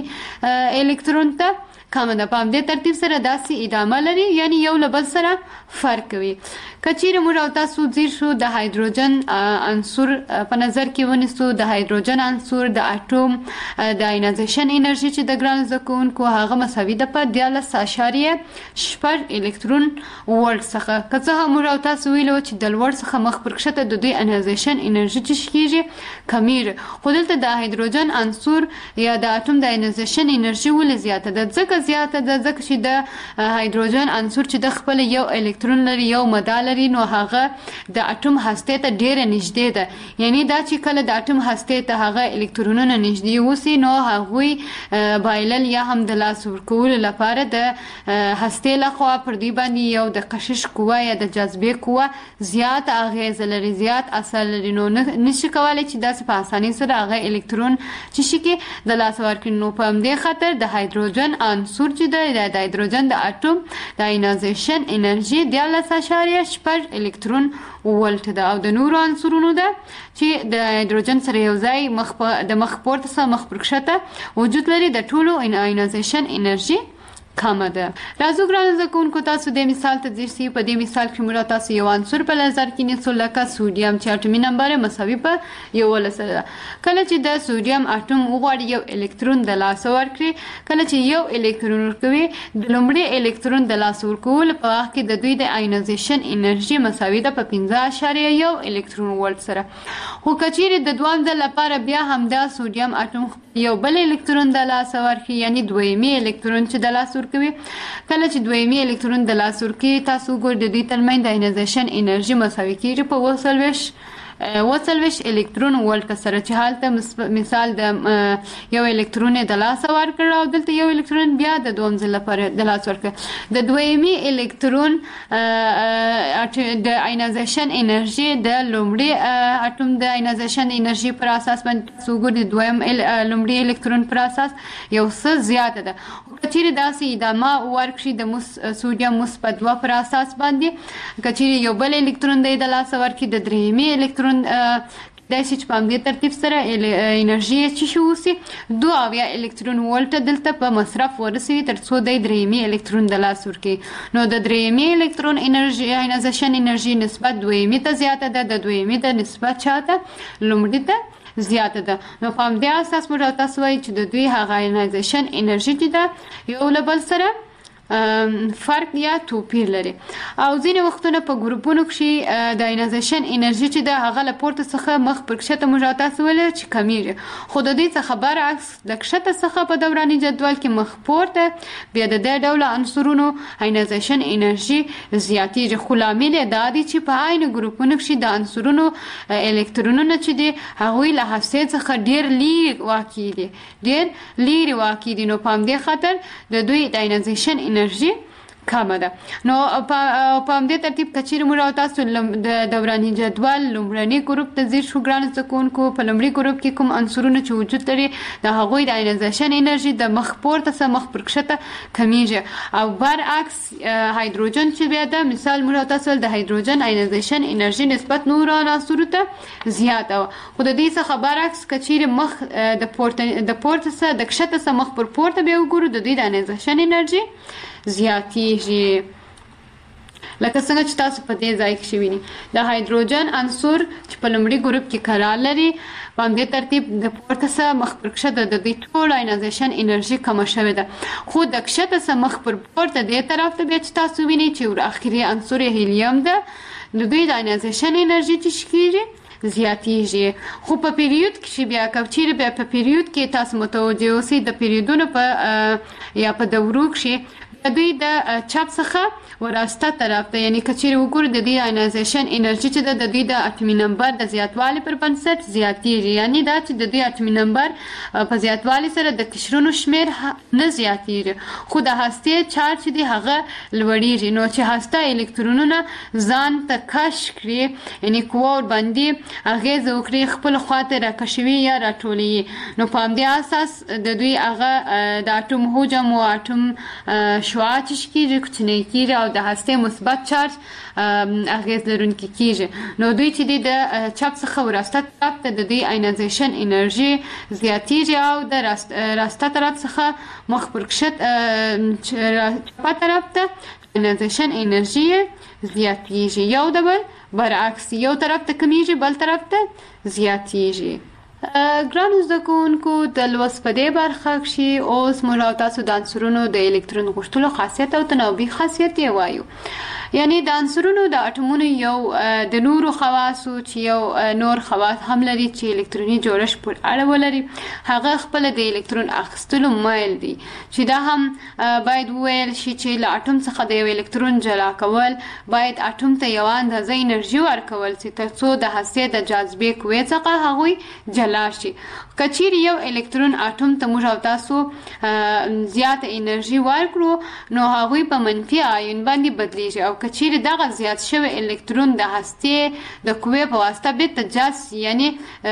الکترون ته کمه ده. په همدې ترتیب سره داسې ادامه لري، یعنی یو له بل سره فرق کوي. که چیرې موږ او تاسو ځیر شو د هایدروجن عنصر په نظر کې ونیسو، د هایدروجن عنصر د اټوم د آینازیشن انرژي چې د ګران زده کوونکو هغه مساوي ده په دیارلس اعشاریه شپږ الکترون ولټ څخه. که څه هم موږ او تاسو ویلو چې د لوړ څخه مخ پر کښته د دوی آینازیشن انرژي چې کېږي کمیږي، خو دلته د هایدروجن عنصر یا د اټوم د آینازیشن انرژي ولې زیاته ده؟ ځکه زیاته ده ځکه چې د هایدروجن عنصر چې د خپل یو الکترون لري، یو مدار لري، نو هغه د اټوم هستې ته ډیره نږدې ده. یعنی دا چې کله د اټوم هستې ته هغه الکترونونه نږدې وسی نو هغوی بایلل یا هم د لاس ورکولو لپاره د هستې لخوا پر دوی باندې یو د کشش قوه یا د جاذبې قوه زیات اغیزه لري، زیات اثر لري، نو نشي کولی چې داسې په اسانۍ سره هغه الکترون چې شي کې د لاس ورکړي. نو په همدې خاطر د هایدروجن عنصر چې دی د هایدروجن د اټوم د آینازیشن انرژي دیارلس اعشاریه شپږ الکترون ولټ ده، او د نورو عنصرونو ده چې د هایدروجن سره یو ځای مخ د مخ پورته څخه مخ پر کښته وجود لري، د ټولو آینازیشن انرژي کمه ده. راځو ګرانو زده کوونکو تاسو د مثال ته ځیر سئ. په دې مثال کې موږ تاسو یو عنصر په نظر کې نیسو لکه سوډیم چې اټومي نمبر یې مساوي په یولس ده. کله چې د سوډیم اټوم وغواړي یو الکترون د لاسه ورکړي، کله چې یو الکترون ورکوي د لومړي الکترون د لاسه ورکولو په وخت کې د دوی د آینازیشن انرژي مساوي ده په پنځه اعشاریه یو الکترون ولټ سره. خو که چیرې د دویم ځل لپاره بیا همدا سوډیم اټوم یو بل الکترون د لاسه ورکړي، یعنی دویمي الکترون چې د لاسه کوي، کله چې دویمي الکترون د لاس ورکړي تاسو ګور د دوی ترمنځ د آینازیشن انرژي مساوي کیږي په اووه څلوېښت وڅلوېښت الکترون ولټ سره، چې هلته مثال د یو الکترون د لاسه ورکړ او دلته یو الکترون بیا د دویم ځل لپاره د لاس ورکړ. د دویمي الکترون د آینازیشن انرژي د لومړي اټوم د آینازیشن انرژي پر اساس باندې تاسو ګورئ د دویم لومړي الکترون پر اساس یو څه زیاته ده. که چیرې داسې ادامه ورکړي د سوډیم مثبت دوه پر اساس باندې، که چیرې یو بل الکترون دی د لاسه ورکړي د درېیمي الکترون داسې چې په همدې ترتیب سره انرژي چې شي اوسي دوه اویا الکترون ولټ دلته په مصرف ورسوي تر څو دی درېیمي الکترون د لاس ورکړي. نو د درېیمي الکترون انرژي آینازیشن انرژي نسبت دویمي ته زیاته ده، د دویمي ته نسبت چاته لومړي ته زیاته ده. نو په همدې اساس موږ تاسو وایي چې د دوی هغه آینازیشن انرژي چې ده یو له بل سره فرق یا توپیر لري. او ځینې وختونه په ګروپونو کې د اینرژیشن انرژي چې د هغه له پورته څخه مخ پر کښته موږ تاسو ولر چې کمیږي، خو د دې څخه برعکس د کښته څخه په دوراني جدول کې مخ پورته بیا د دې ډول عنصرونو اینرژیشن انرژي زیاتېږي. خو لامل دا دی چې په عین ګروپونو کې د عنصرونو الکترونونه چې دي هغوی له هستې څخه ډیر لرې واقع دي ډیر لرې واقع دي نو په همدې خاطر د دوی د اینرژیشن انرژي کمه ده. نو په همدې ترتیب کچیر موږ او تاسو د دوراني جدول لومړني ګروپ ته ځیر شو ګران څکونکو. په لومړي ګروپ کې کوم عنصرونه چې وجود لري د هغوی د اینرژیشن انرژي د مخ پورته څخه مخ پر کښته کمیږي، او برعکس هایدروجن چې بیا د مثال موږ او تاسو د هایدروجن اینرژیشن انرژي نسبت نور عناصرو ته زیاته وه. خو د دې څخه برعکس کچیر مخ د پورته د پورته څخه د کښته څخه مخ پر پورته بیا وګورو د دوی د اینرژیشن انرژي زیاتېږي. لکه څنګه چې تاسو په دې ځای کې وینئ د هایدروجن عنصر چې په لومړي ګروپ کې قرار لري په همدې ترتیب د پورته څخه مخ پر کښته د دوی ټول اینرژیشن انرژي کمه شوې ده. خو د کښته څخه مخ پر پورته دې طرف ته بیا چې تاسو وینئ چې ور اخري عنصر هیلیم ده د دوی د اینرژیشن انرژي چې کېږي زیاتېږي. خو په پیریود کې بیا کوچیر بیا په پیریود کې تاسو متوجه اوسئ د پیریودونو په یا په دورو کې د دوی د چپ څخه وراسته طرف ته یعنی کچیر وګورو د دې اینرژیشن انرژي چې د دوی د اټومي نمبر د زیاتوالي پر بنسټ زیاتېږي، یعنی دا چې د دوی اټومي نمبر په زیاتوالي سره د قشرونو شمیر نه زیاتېږي خو د هستې چارج چې دی هغه لوړېږي. نو چې هسته الکترونونه ځان ته کش کړي یعنی قوه ورباندې اغیزه وکړي خپل خواته راکشوي یا راټولوي، نو په همدې اساس د دوی هغه د اټوم حجم او اټوم شعاع چې کېږي کوچنی کېږي او د هستې مثبت چارج اغیز لرونکي کېږي. نو دوی چې دی د چپ څخه وراسته طرف ته د دوی اینرژیشن انرژي زیاتېږي او د راسته طرف څخه مخ پر کښته چپه طرف ته اینرژیشن انرژي زیاتېږي. یو د بل برعکس یو طرف ته کمیږي بل طرف ته زیاتېږي. ګرانو زده کوونکو د لوست په دې برخه کې اوس موږ او تاسو د عنصرونو د الکترون غوښتلو خاصیت او تناوبي خاصیت یې وایو. یعنی د عنصرونو د اټومونو یو د نورو خواصو چې یو نور خواص هم لري چې الکتروني جوړښت پر اړه ولري هغه خپل د الکترون اخیستلو مایل دي، چې دا هم باید وویل شي چې له اټوم څخه د یو الکترون جلا کول باید اټوم ته یو اندازه انرژي ورکول چې ترڅو د هستې د جاذبې قوې څخه هغوی جلا شي. کچیر یو الکترون اټوم ته موږ او تاسو زیاته انرژي ورکړو نو هغوی په منفي آیون باندې بدلیږي، او کچیر دغه زیات شوی الکترون د هستې د قوې په واسطه بیرته جذب یعنی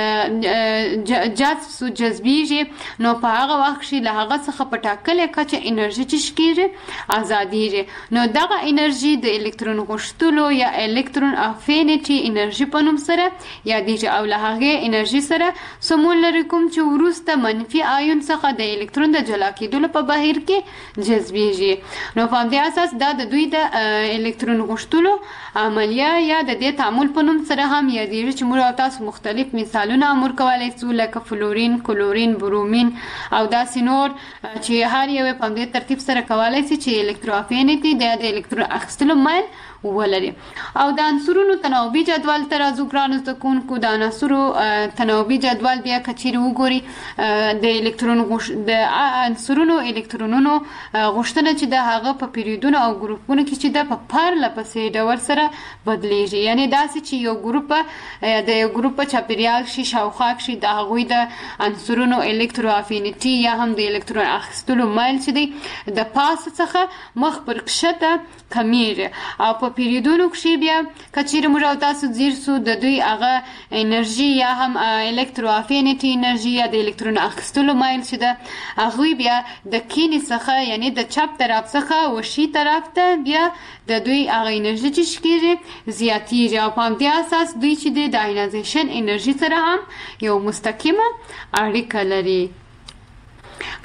جذب سو جذبیږي نو په هغه وخت کې له هغه څخه په ټاکلې کچه انرژي چې کېږي ازادیږي. نو دغه انرژي د الکترون غوښتلو یا الکترون افینټي انرژي په نوم سره یادېږي او له هغې انرژي سره سمون لري کوم چې وروسته منفي آیون څخه د الکترون د جلا کېدلو په بهیر کې جذبیږي. نو په همدې اساس دا د دوی د الکترون غوښتلو عملیه یا د دې تعامل په نوم سره هم یادېږي چې موږ او تاسو مختلف مثالونه امر کولی شو لکه فلورین، کلورین، برومین او داسې نور چې هر یو په همدې ترتیب سره کولی شي چې الکتروافینټي د الکترون اخیستلو مایل ولري. او د عنصرونو تناوبي جدول ته راځو ګرانو زده کوونکو. د عناصرو تناوبي جدول بیا کچیر وګوري د الکترون د عنصرونو الکترونونو غوښتنه چې د هغه په پیریودونو او ګروپونو کې چې د په پرله پسې ډول سره بدلیږي، یعنی داسې چې یو ګروپ د یو ګروپ په چاپیریال شي شاوخوا کې د هغوی د عنصرونو الکترو افینټي یا هم د الکترون اخیستلو مایل چې دی د پاسه څخه مخ پر کښته کمیږي، او په پیریودونو کې بیا کچیر موږ او تاسو ځیر سو د دوی هغه انرژي یا هم الکترو افینټي انرژي یا د الکترون اخیستلو مایل چې ده هغوی بیا د کینې څخه یعنی د چپ طرف څخه وشي طرف ته بیا د دوی هغه انرژي چې کېږي زیاتېږي، او په همدې اساس دوی چې دی د آینایزیشن انرژي سره هم یو مستقیمه اړیکه لري.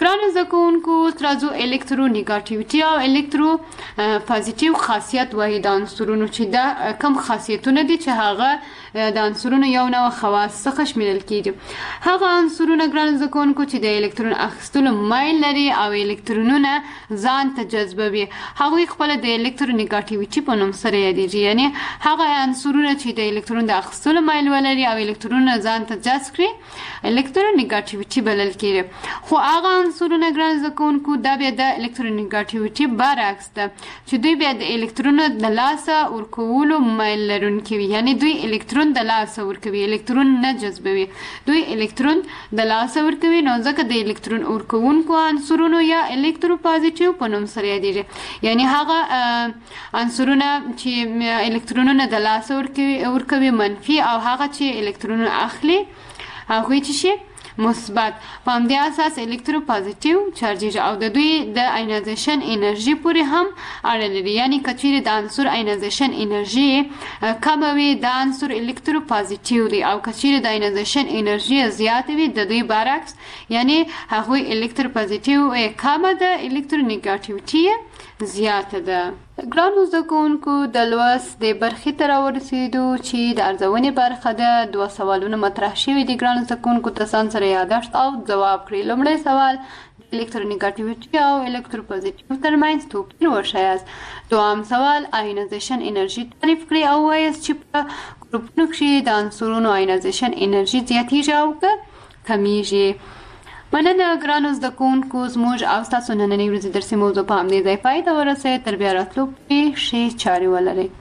ګرانو زده کوونکو ترڅو الکترونیګاتیویټي او الکترو پوزټیو خاصیت وایي د عنصرونو چې دا کم خاصیتونه دي چې هغه د عنصرونو یو نوع خواص څخه شمیرل کیږي. هغه عنصرونه ګرانو زده کوونکو چې د الکترون اخیستلو میل لري او الکترونونه ځان ته جذبوي هغوی خپل د الکترونیګاتیویټي په نوم سره یادیږي. یعنی هغه عنصرونه چې د الکترون د اخیستلو میل ولري او الکترونونه ځان ته جذب کړي الکترونیګاتیویټي بلل کیږي. خو هغه عنصرونه ګران زده کوونکو دا بیا د الکترونیګاتیویټي برعکس ده چې دوی بیا د الکترونو د لاسه ورکولو میل لرونکي وي. یعنی دوی الکترون د لاسه ورکوي الکترون نه جذبوي دوی الکترون د لاسه ورکوي نو ځکه د الکترون ورکوونکو عنصرونو یا الکتروپوزټیو په نوم سره یادیږي. یعنی هغه عنصرونه چې الکترونونه د لاسه ورکوي ورکوي منفي او هغه چې الکترونونه اخلي هغوی چې شي مثبت په همدې اساس الکتروپوزټیو چارجیږي او د دوی د آینایزیشن انرژي پورې هم اړه لري. یعنی که چیرې د عنصر آینایزیشن انرژي کمه وي د عنصر الکتروپوزټیو دی او که چیرې د آینایزیشن انرژي زیاته وي د دوی برعکس یعنی هغوی الکتروپوزټیو کمه ده الکترونیګاتیویټي زیاته ده. ګرانو زده کوونکو د لوست د برخې ته راورسېدو چې د ارزونې برخه ده. دوه سوالونه مطرح شوي دي ګرانو زده کوونکو ته ځان سره یاداشت او ځواب کړئ. لومړی سوال د الکترونیګاتیویټي او الکتروپوزټیو ترمنځ توپیر وښایاست. دویم سوال آینایزیشن انرژي تعریف کړئ او ووایاست چې په ګروپونو کې د عنصرونو آینایزیشن انرژي زیاتیږي او که کمیږي. مننه ګرانو زده کوونکو زموږ او ستاسو نننۍ ورځې درسي موضوع په همدې ځای پای ته ورسېد. تر بیا راتلو پورې ښې چارې ولرئ.